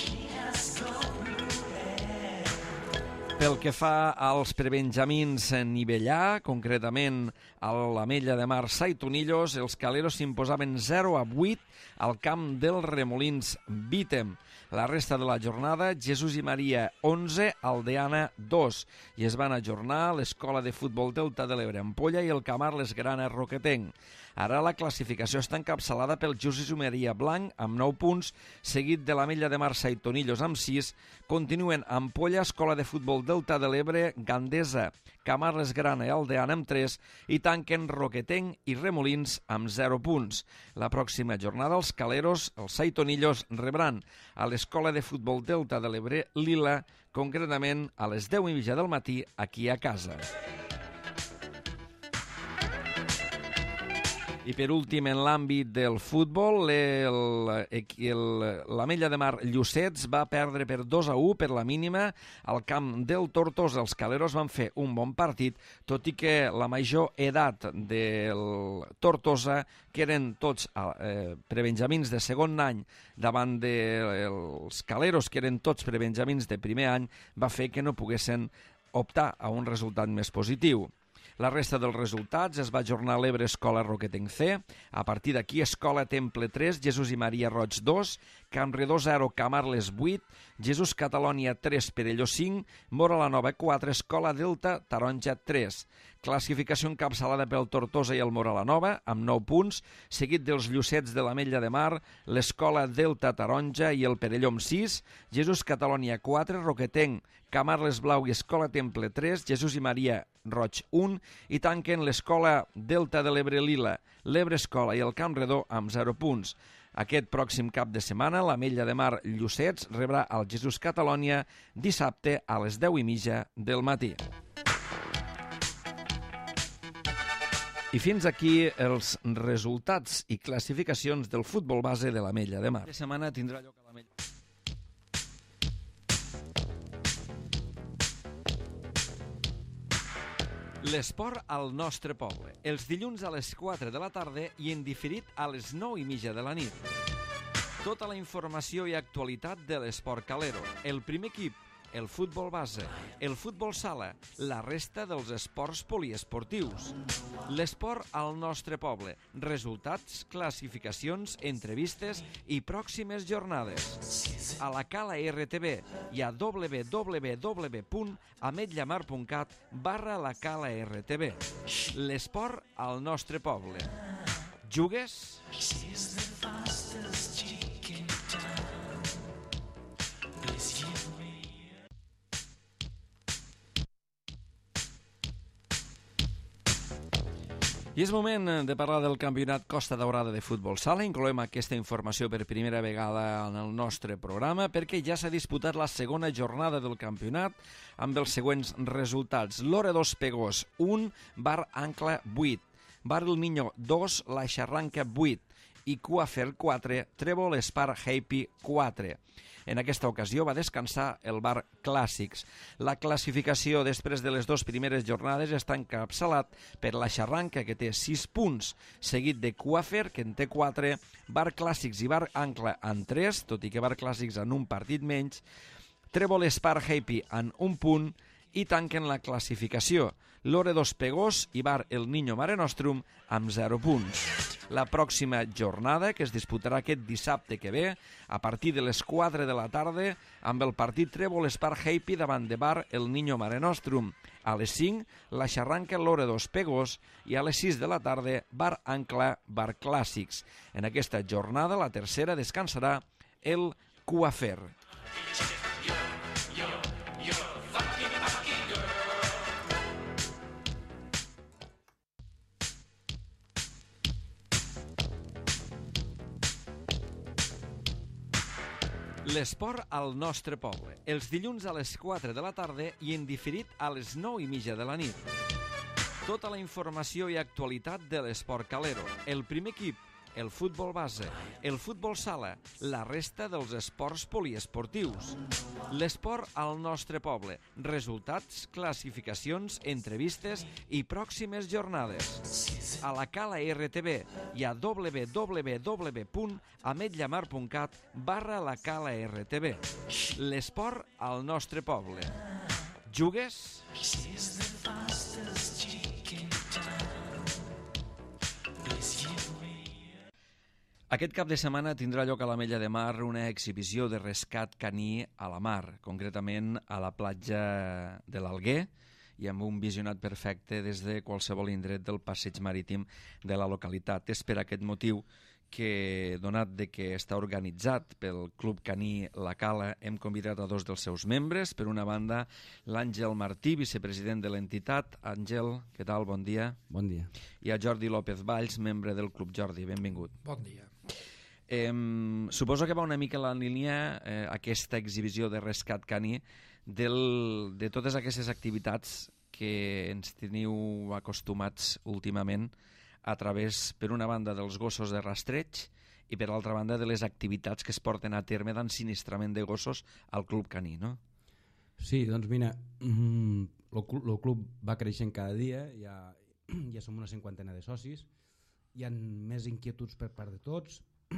Pel que fa als prebenjamins nivell A, concretament a l'Ametlla de Mar Saitonillos, els caleros s'imposaven zero a vuit al camp del Remolins Vitem. La resta de la jornada, Jesús i Maria onze, Aldeana dos, i es van ajornar l'Escola de Futbol Delta de l'Ebre Ampolla i el Camarles Grana Roquetenc. Ara la classificació està encapçalada pel Jesús i Maria Blanc amb nou punts, seguit de l'Ametlla de Mar Saitonillos amb sis, continuen Ampolla, Escola de Futbol Delta de l'Ebre, Gandesa, Camarles Grana i Aldeana amb tres i tanquen Roquetenc i Remolins amb zero punts. La pròxima jornada els caleros, els Saitonillos, rebran a l'Escola de Futbol Delta de l'Ebre Lila, concretament a les deu i mitja del matí aquí a casa. I per últim, en l'àmbit del futbol, l'Ametlla de Mar Llucets va perdre per dos a u per la mínima al camp del Tortosa. Els caleros van fer un bon partit, tot i que la major edat del Tortosa, que eren tots eh, prebenjamins de segon any davant dels caleros, que eren tots prebenjamins de primer any, va fer que no poguessin optar a un resultat més positiu. La resta dels resultats es va ajornar l'Ebre Escola Roquetenc C, a partir d'aquí Escola Temple tres, Jesús i Maria Roig dos, Campredó zero, Camarles vuit, Jesús Catalònia tres, Perelló cinc, Mora la Nova quatre, Escola Delta Taronja tres. Classificació encapçalada pel Tortosa i el Mora la Nova, amb nou punts, seguit dels Llucets de l'Ametlla de Mar, l'Escola Delta Taronja i el Perelló amb sis, Jesús Catalònia quatre, Roquetenc, Camarles Blau i Escola Temple tres, Jesús i Maria Roig un, i tanquen l'Escola Delta de l'Ebre Lila, l'Ebre Escola i el Campredó amb zero punts. Aquest pròxim cap de setmana, l'Ametlla de Mar Llucets rebrà el Jesús Catalònia dissabte a les deu i mitja del matí. I fins aquí els resultats i classificacions del futbol base de l'Ametlla de Mar. Aquesta setmana tindrà lloc a l'Ametlla. L'esport al nostre poble, els dilluns a les quatre de la tarda i en diferit a les nou i mitja de la nit. Tota la informació i actualitat de l'esport calero, el primer equip, el futbol base, el futbol sala, la resta dels esports poliesportius. L'esport al nostre poble, resultats, classificacions, entrevistes i pròximes jornades. A la Cala R T B i a w w w punt ametlla mar punt cat barra la Cala R T B. L'esport al nostre poble. Jugues? I és moment de parlar del campionat Costa Daurada de futbol sala. Incloem aquesta informació per primera vegada en el nostre programa perquè ja s'ha disputat la segona jornada del campionat amb els següents resultats. Lore dos Pegós, un, Bar Ancla, vuit. Bar El Niño, dos, La Xarranca, vuit. I Cuafer, quatre, Trèvol Espar Happy, quatre. En aquesta ocasió va descansar el Bar Clàssics. La classificació després de les dues primeres jornades està encapçalat per la Xarranca, que té sis punts, seguit de Cuafer, que en té quatre, Bar Clàssics i Bar Ancla en tres, tot i que Bar Clàssics en un partit menys, Trèvol Espar Happy en un punt, i tanquen la classificació Lore dos Pegós i Bar El Niño Mare Nostrum amb zero punts. La pròxima jornada, que es disputarà aquest dissabte que ve, a partir de les quatre de la tarda, amb el partit Trèvol Espar Happy davant de Bar El Niño Mare Nostrum. A les cinc, la Xarranca Lore dos Pegós i a les sis de la tarda, Bar Ancla Bar Clàssics. En aquesta jornada, la tercera, descansarà el Cuafer. L'esport al nostre poble, els dilluns a les quatre de la tarda i en diferit a les nou i mitja de la nit. Tota la informació i actualitat de l'esport calero, el primer equip, el futbol base, el futbol sala, la resta dels esports poliesportius. L'esport al nostre poble, resultats, classificacions, entrevistes i pròximes jornades. A la Cala R T B i a w w w punt ametlla mar punt cat barra la Cala R T B. L'esport al nostre poble. Jugues? Aquest cap de setmana tindrà lloc a l'Ametlla de Mar una exhibició de rescat caní a la mar, concretament a la platja de l'Alguer, i amb un visionat perfecte des de qualsevol indret del passeig marítim de la localitat. És per aquest motiu que, donat de que està organitzat pel Club Caní La Cala, hem convidat a dos dels seus membres. Per una banda, l'Àngel Martí, vicepresident de l'entitat. Àngel, què tal? Bon dia. Bon dia. I a Jordi López Valls, membre del Club Jordi. Benvingut. Bon dia. Eh, suposo que va una mica la línia eh, aquesta exhibició de rescat caní del, de totes aquestes activitats que ens teniu acostumats últimament a través, per una banda, dels gossos de rastreig i per altra banda de les activitats que es porten a terme d'ensinistrament de gossos al Club Caní, no? Sí, doncs mira, el club va creixent cada dia, ja, ja som una cinquantena de socis, hi ha més inquietuds per part de tots,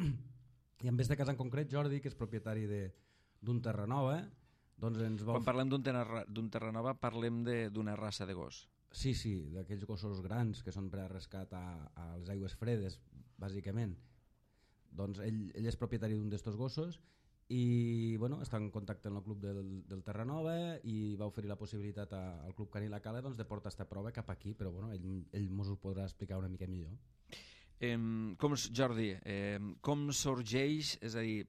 i en vez de casa en concret, Jordi, que és propietari d'un Terranova, doncs ens vol... Quan parlem d'un Terranova parlem d'una raça de gos. Sí, sí, d'aquells gossos grans que són per a rescat a, a les aigües fredes, bàsicament. Doncs ell, ell és propietari d'un d'estos gossos i bueno, està en contacte amb el club del, del Terranova i va oferir la possibilitat a, al Club Caní La Cala doncs, de portar aquesta prova cap aquí, però bueno, ell, ell mos ho podrà explicar una mica millor. Eh, com, Jordi, eh, com sorgeix, és a dir,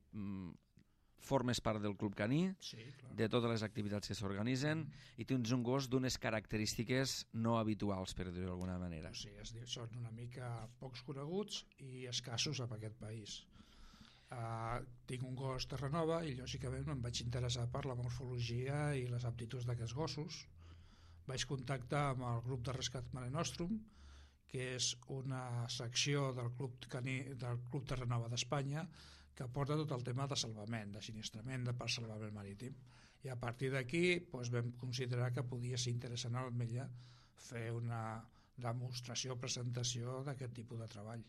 formes part del Club Caní, sí, de totes les activitats que s'organitzen, mm. i tens un gos d'unes característiques no habituals, per dir-ho d'alguna manera. Sí, es diu, són una mica pocs coneguts i escassos en aquest país. Uh, tinc un gos Terranova i lògicament em vaig interessar per la morfologia i les aptituds d'aquests gossos. Vaig contactar amb el grup de rescat Mare Nostrum, que és una secció del Club Caní, del Club Terranova d'Espanya, que porta tot el tema de salvament, de sinistrament, de per salvament marítim. I a partir d'aquí doncs, vam considerar que podia ser interessant a l'Ametlla fer una demostració o presentació d'aquest tipus de treball.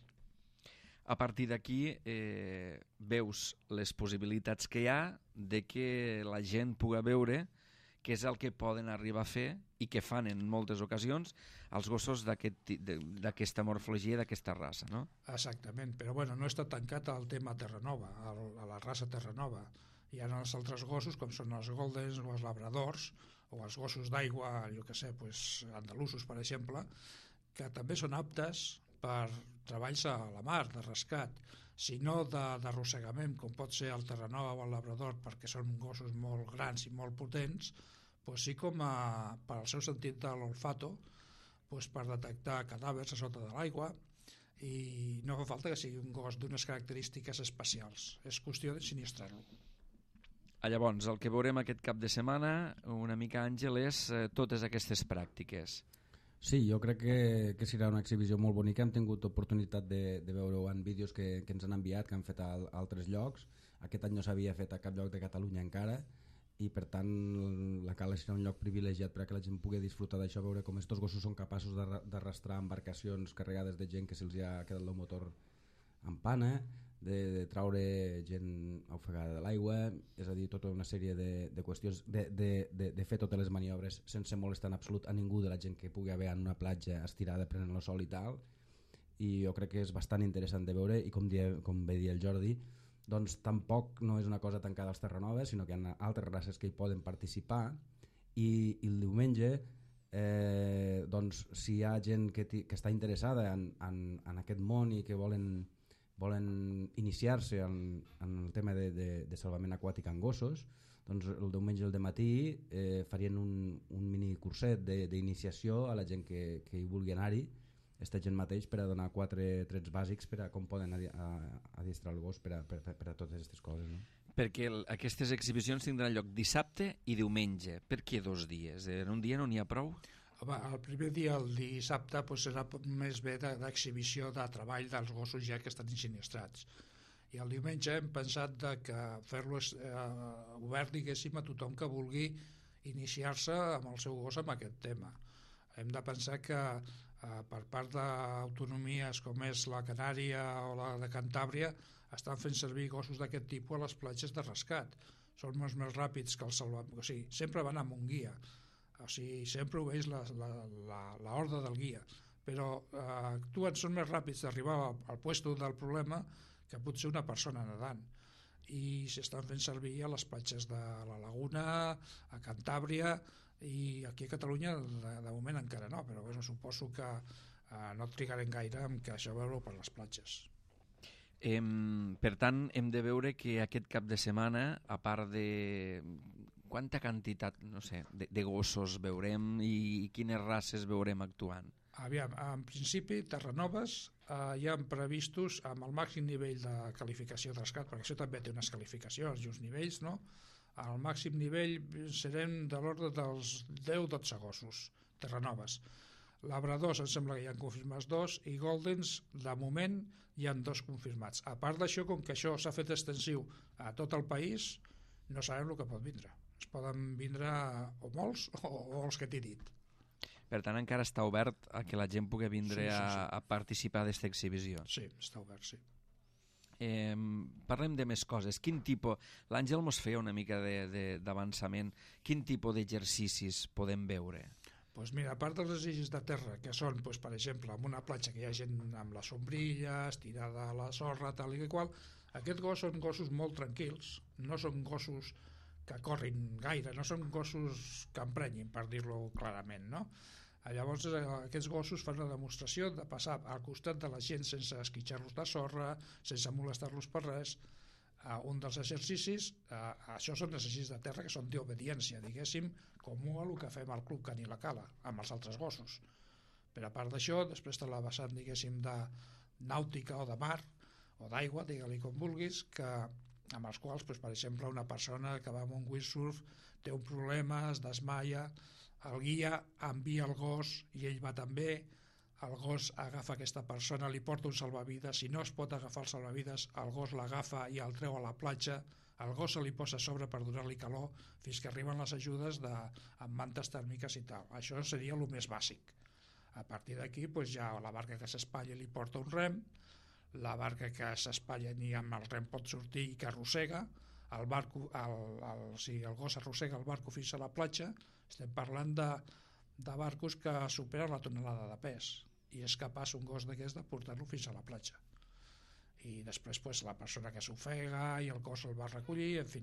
A partir d'aquí eh, veus les possibilitats que hi ha de que la gent pugui veure que és el que poden arribar a fer i que fan en moltes ocasions els gossos d'aquesta morfologia, d'aquesta raça, no? Exactament, però bueno, no està tancat al tema Terranova, a la raça Terranova. Hi ha els altres gossos, com són els Goldens o els Labradors, o els gossos d'aigua, jo què sé, pues, andalusos, per exemple, que també són aptes per treballs a la mar, de rescat, si no d'arrossegament, com pot ser el Terranova o el Labrador, perquè són gossos molt grans i molt potents, pues sí com a, per al seu sentit de l'olfato, pues per detectar cadàvers a sota de l'aigua, i no fa falta que sigui un gos d'unes característiques especials, és qüestió d'ensinistrar-lo. Llavors, el que veurem aquest cap de setmana, una mica, Àngel, és eh, totes aquestes pràctiques. Sí, jo crec que, que serà una exhibició molt bonica. Hem tingut oportunitat de, de veure-ho en vídeos que, que ens han enviat, que han fet a, a altres llocs. Aquest any no s'havia fet a cap lloc de Catalunya encara, i per tant la cala serà un lloc privilegiat per a que la gent pugui disfrutar d'això, veure com estos gossos són capaços d'arrastrar embarcacions carregades de gent que se'ls ha quedat el motor en pana, de, de traure gent ofegada de l'aigua, és a dir, tota una sèrie de, de qüestions, de, de, de, de fer totes les maniobres sense molestar en absolut a ningú de la gent que pugui haver en una platja estirada prenent el sol i tal, i jo crec que és bastant interessant de veure, i com, dia, com bé dir el Jordi, doncs tampoc no és una cosa tancada als Terranoves, sinó que hi ha altres races que hi poden participar, i, i el diumenge eh, doncs, si hi ha gent que, que està interessada en, en, en aquest món i que volen volen iniciar-se en, en el tema de, de, de salvament aquàtic amb gossos, doncs el diumenge al dematí eh, farien un, un mini curset d'iniciació a la gent que, que hi vulgui anar-hi, aquesta gent mateix, per a donar quatre trets bàsics per a com poden adiestrar el gos per a, per, per a totes aquestes coses, no? Perquè el, aquestes exhibicions tindran lloc dissabte i diumenge. Per què dos dies? En un dia no n'hi ha prou? Home, el primer dia, el dissabte, doncs serà més bé d'exhibició de treball dels gossos ja que estan ensinistrats. I el diumenge hem pensat de que fer-lo eh, obert, diguéssim, a tothom que vulgui iniciar-se amb el seu gos amb aquest tema. Hem de pensar que eh, per part d'autonomies com és la Canària o la de Cantàbria estan fent servir gossos d'aquest tipus a les platges de rescat. Són molts més ràpids que el salvament. O sigui, sempre van amb un guia. O sigui, sempre obeix l'ordre del guia, però eh, actuen, són més ràpids d'arribar al puesto del problema que potser una persona nedant, i s'estan fent servir a les platges de la Laguna, a Cantàbria, i aquí a Catalunya de, de moment encara no, però bueno, suposo que eh, no trigarem gaire en que això veure-ho per les platges. Eh, per tant, hem de veure que aquest cap de setmana, a part de quanta quantitat, no sé, de, de gossos veurem i quines races veurem actuant? Aviam, en principi, Terranoves eh, hi ha previstos amb el màxim nivell de qualificació de rescat, perquè això també té unes qualificacions i uns nivells, no? Al màxim nivell serem de l'ordre dels deu dotze gossos, Terranoves. Labradors em sembla que hi ha confirmats dos, i Goldens, de moment, hi ha dos confirmats. A part d'això, com que això s'ha fet extensiu a tot el país, no sabem el que pot vindre. Es poden vindre o molts o, o els que t'he dit. Per tant, encara està obert a que la gent pugui vindre sí, sí, sí. A, a participar d'aquesta exhibició. Sí, està obert, sí. Eh, parlem de més coses. Quin tipus... L'Àngel mos feia una mica d'avançament. Quin tipus d'exercicis podem veure? Pues mira, a part dels exercicis de terra, que són, pues, per exemple, en una platja que hi ha gent amb la sombrilla, estirada a la sorra, tal i qual, aquests gossos són gossos molt tranquils, no són gossos que corrin gaire, no són gossos que emprenyin, per dir-lo clarament, no? Llavors aquests gossos fan una demostració de passar al costat de la gent sense esquitxar-los de sorra, sense molestar-los per res. Un dels exercicis, això són exercicis de terra que són d'obediència, diguéssim, com el que fem al Club Can i la Cala amb els altres gossos. Per a part d'això, després de la vessant, diguéssim, de nàutica o de mar o d'aigua, digue-li com vulguis, que amb els quals, doncs, per exemple, una persona que va amb un windsurf té un problema, es desmaia, el guia envia el gos i ell va també, el gos agafa aquesta persona, li porta un salvavides, si no es pot agafar el salvavides, el gos l'agafa i el treu a la platja, el gos se li posa a sobre per donar-li calor fins que arriben les ajudes de, amb mantes tèrmiques i tal. Això seria el més bàsic. A partir d'aquí, doncs, ja la barca que s'espatlla li porta un rem, la barca que s'espatlla ni amb el rem pot sortir i que arrossega, el, barco, el, el, o sigui, el gos arrossega el barco fins a la platja, estem parlant de, de barcos que superen la tonelada de pes i és capaç un gos d'aquest de portar-lo fins a la platja. I després pues, la persona que s'ofega i el cos el va recollir, en fi,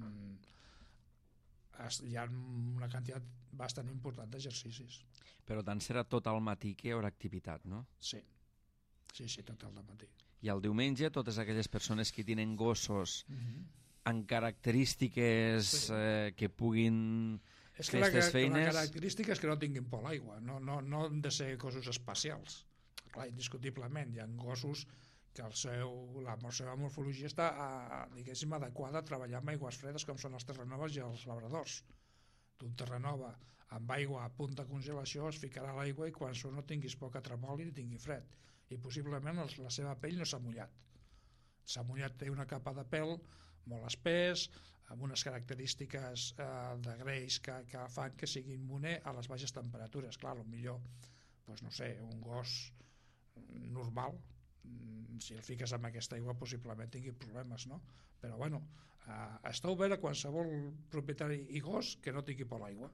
es, hi ha una quantitat bastant important d'exercicis. Però tant serà tot al matí que hi haurà activitat, no? Sí, sí, sí, tot el matí. I el diumenge totes aquelles persones que tenen gossos Uh-huh. amb característiques Sí. eh, que puguin És fer que la, aquestes la feines... característica és que no tinguin por a l'aigua, no, no, no han de ser cossos especials. Clar, indiscutiblement, hi ha gossos que el seu, la seva morfologia està a, diguéssim, adequada a treballar amb aigües fredes com són els terranoves i els labradors. D'un terranova amb aigua a punt de congelació es ficarà a l'aigua i quan això no tinguis poca tremoli ni tingui fred. I possiblement el, la seva pell no s'ha mullat. S'ha mullat, té una capa de pèl molt espès, amb unes característiques eh, de greix que, que fan que sigui immune a les baixes temperatures. Clar, potser, doncs no sé, un gos normal, si el fiques amb aquesta aigua possiblement tingui problemes, no? Però bueno, eh, està obert a qualsevol propietari i gos que no tingui por a l'aigua.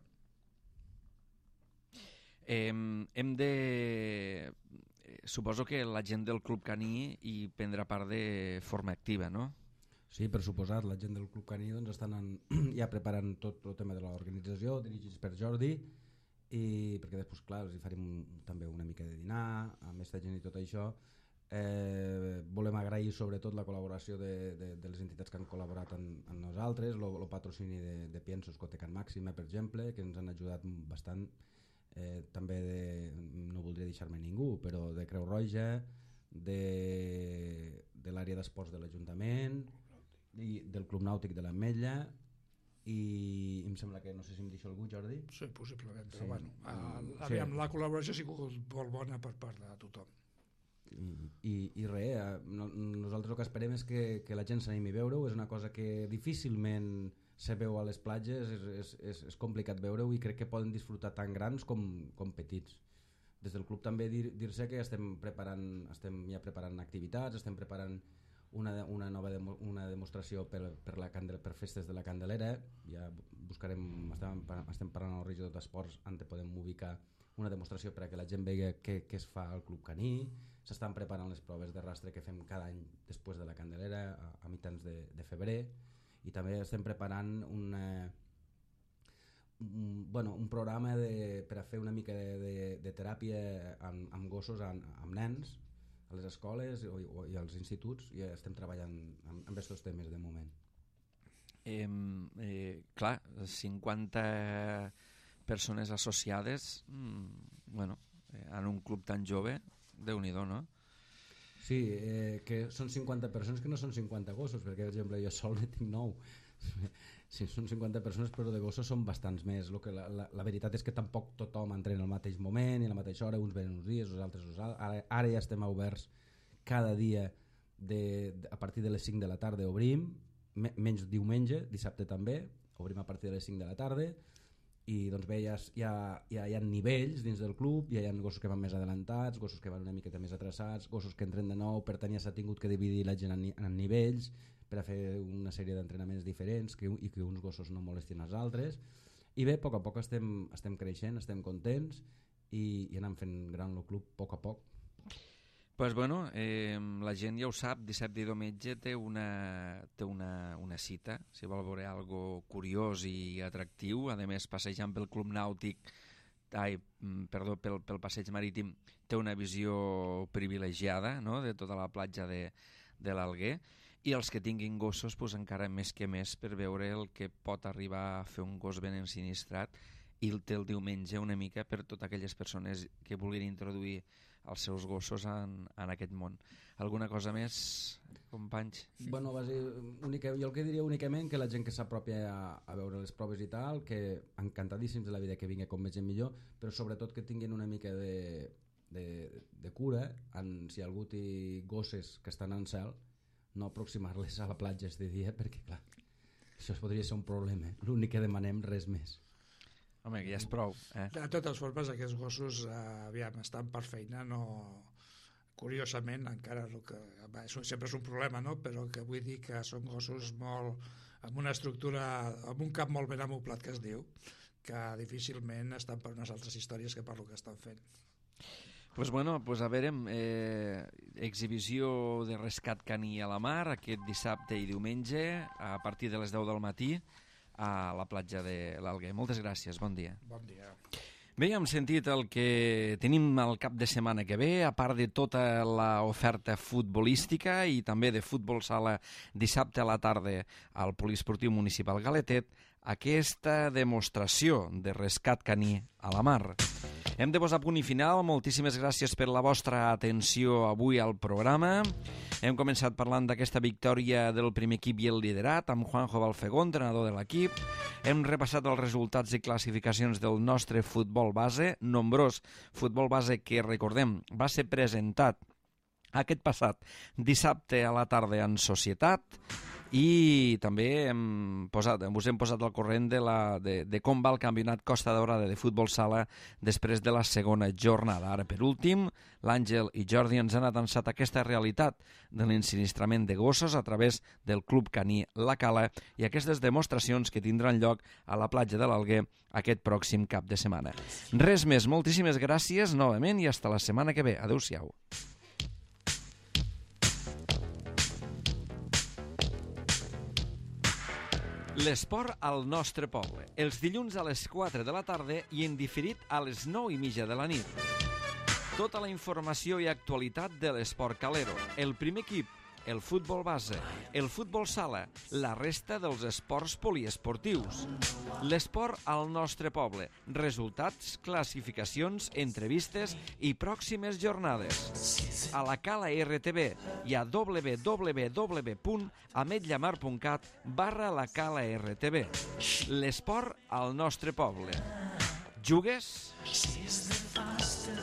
Eh, hem de... Suposo que la gent del Club Caní hi prendrà part de forma activa, no? Sí, per suposat, la gent del Club Caní doncs, estan en, ja preparant tot el tema de l'organització, dirigits per Jordi, i perquè després, clar, els hi farem també una mica de dinar, amb aquesta gent i tot això. Eh, volem agrair sobretot la col·laboració de, de, de les entitats que han col·laborat amb, amb nosaltres, el patrocini de, de Piensos Cotecan Màxima, per exemple, que ens han ajudat bastant, eh, també de, no voldria deixar-me ningú, però de Creu Roja, de, de l'àrea d'esports de l'Ajuntament, i del Club Nàutic de l'Ametlla, i em sembla que no sé si em deixo algú, Jordi. Sí, possiblement, però Sí. bueno, a, Sí. aviam, la col·laboració ha sigut molt bona per part de tothom. I, i, i res, eh, no, nosaltres el que esperem és que, que la gent s'animi a veure-ho, és una cosa que difícilment se veu a les platges, és, és, és, és complicat veure-ho i crec que poden disfrutar tan grans com, com petits. Des del club també dir, dir-se que estem preparant, estem ja preparant activitats, estem preparant una, una nova demo, una demostració per, per, la candel, per festes de la Candelera. Ja buscarem, estem, estem parlant al regidor d'Esports on podem ubicar una demostració per a que la gent vegi què, què es fa al Club Caní. S'estan preparant les proves de rastre que fem cada any després de la Candelera a, a mitjans de, de febrer, i també estem preparant una, un, bueno, un programa de, per a fer una mica de, de, de teràpia amb, amb gossos, amb, amb nens a les escoles o, o, i als instituts, i estem treballant amb, amb aquests temes de moment. Eh, eh, clar, cinquanta persones associades, mm, bueno, eh, en un club tan jove, Déu-n'hi-do, no? Sí, eh, que són cinquanta persones que no són cinquanta gossos, perquè per exemple jo sol ne tinc nou. Sí, són cinquanta persones, però de gossos són bastants més. Lo que la, la, la veritat és que tampoc tothom entrena al mateix moment i a la mateixa hora, uns venen uns dies, els altres uns altres. Ara, ara ja estem oberts cada dia de, de, a partir de les cinc de la tarda obrim, me, menys diumenge, dissabte també, obrim a partir de les cinc de la tarda, i doncs bé, hi ha, hi, ha, hi, ha, hi ha nivells dins del club, hi ha gossos que van més adelantats, gossos que van una miqueta més atrasats, gossos que entren de nou, per tant ja s'ha tingut que dividir la gent en, en nivells per a fer una sèrie d'entrenaments diferents que, i que uns gossos no molestin els altres. I bé, a poc a poc estem, estem creixent, estem contents i, i anem fent gran el club a poc a poc. Pues bueno, eh, la gent ja ho sap, dissabte i diumenge té una, té una, una cita, si vol veure algo curiós i atractiu. A més, passejant pel Club Nàutic, ai, perdó, pel, pel passeig marítim, té una visió privilegiada, no?, de tota la platja de, de l'Alguer, i els que tinguin gossos, pues, encara més que més per veure el que pot arribar a fer un gos ben ensinistrat, i el té el diumenge una mica per totes aquelles persones que vulguin introduir els seus gossos en, en aquest món. Alguna cosa més, companys? Bueno, va ser única, jo el que diria únicament que la gent que s'apropia a, a veure les proves i tal, que encantadíssims de la vida que vingui com més gent millor, però sobretot que tinguin una mica de, de, de cura en, si algú té gosses que estan en cel, no aproximar-les a la platja este dia, perquè clar, això podria ser un problema. L'únic que demanem, res més. Home, que ja és prou. Eh? De totes formes, aquests gossos eh, aviam, estan per feina, no... Curiosament, encara el que... Va, sempre és un problema, no? Però que vull dir que són gossos molt amb una estructura, amb un cap molt ben amoblat que es diu, que difícilment estan per unes altres històries que per lo que estan fent. Pues bueno, pues a veure, eh, exhibició de rescat caní a la mar aquest dissabte i diumenge a partir de les deu del matí a la platja de l'Alguer. Moltes gràcies, bon dia. Bon dia. Bé, hem sentit el que tenim al cap de setmana que ve, a part de tota l'oferta futbolística i també de futbol sala dissabte a la tarda al Poliesportiu Municipal Galetet, aquesta demostració de rescat caní a la mar. Hem de posar punt i final. Moltíssimes gràcies per la vostra atenció avui al programa. Hem començat parlant d'aquesta victòria del primer equip i el liderat amb Juanjo Balfegó, entrenador de l'equip. Hem repassat els resultats i classificacions del nostre futbol base, nombrós futbol base que, recordem, va ser presentat aquest passat dissabte a la tarda en societat, i també hem posat, us hem posat al corrent de, la, de, de com va el campionat Costa Daurada de futbol sala després de la segona jornada. Ara, per últim, l'Àngel i Jordi ens han atansat aquesta realitat de l'ensinistrament de gossos a través del Club Caní La Cala i aquestes demostracions que tindran lloc a la platja de l'Alguer aquest pròxim cap de setmana. Res més, moltíssimes gràcies novament i fins la setmana que ve. Adéu-siau. L'esport al nostre poble, els dilluns a les quatre de la tarda i en diferit a les nou i mitja de la nit. Tota la informació i actualitat de l'esport calero, el primer equip, el futbol base, el futbol sala, la resta dels esports poliesportius. L'esport al nostre poble, resultats, classificacions, entrevistes i pròximes jornades. A la Cala R T V i a w w w punt ametlla mar punt cat barra la Cala R T V. L'esport al nostre poble. Jugues?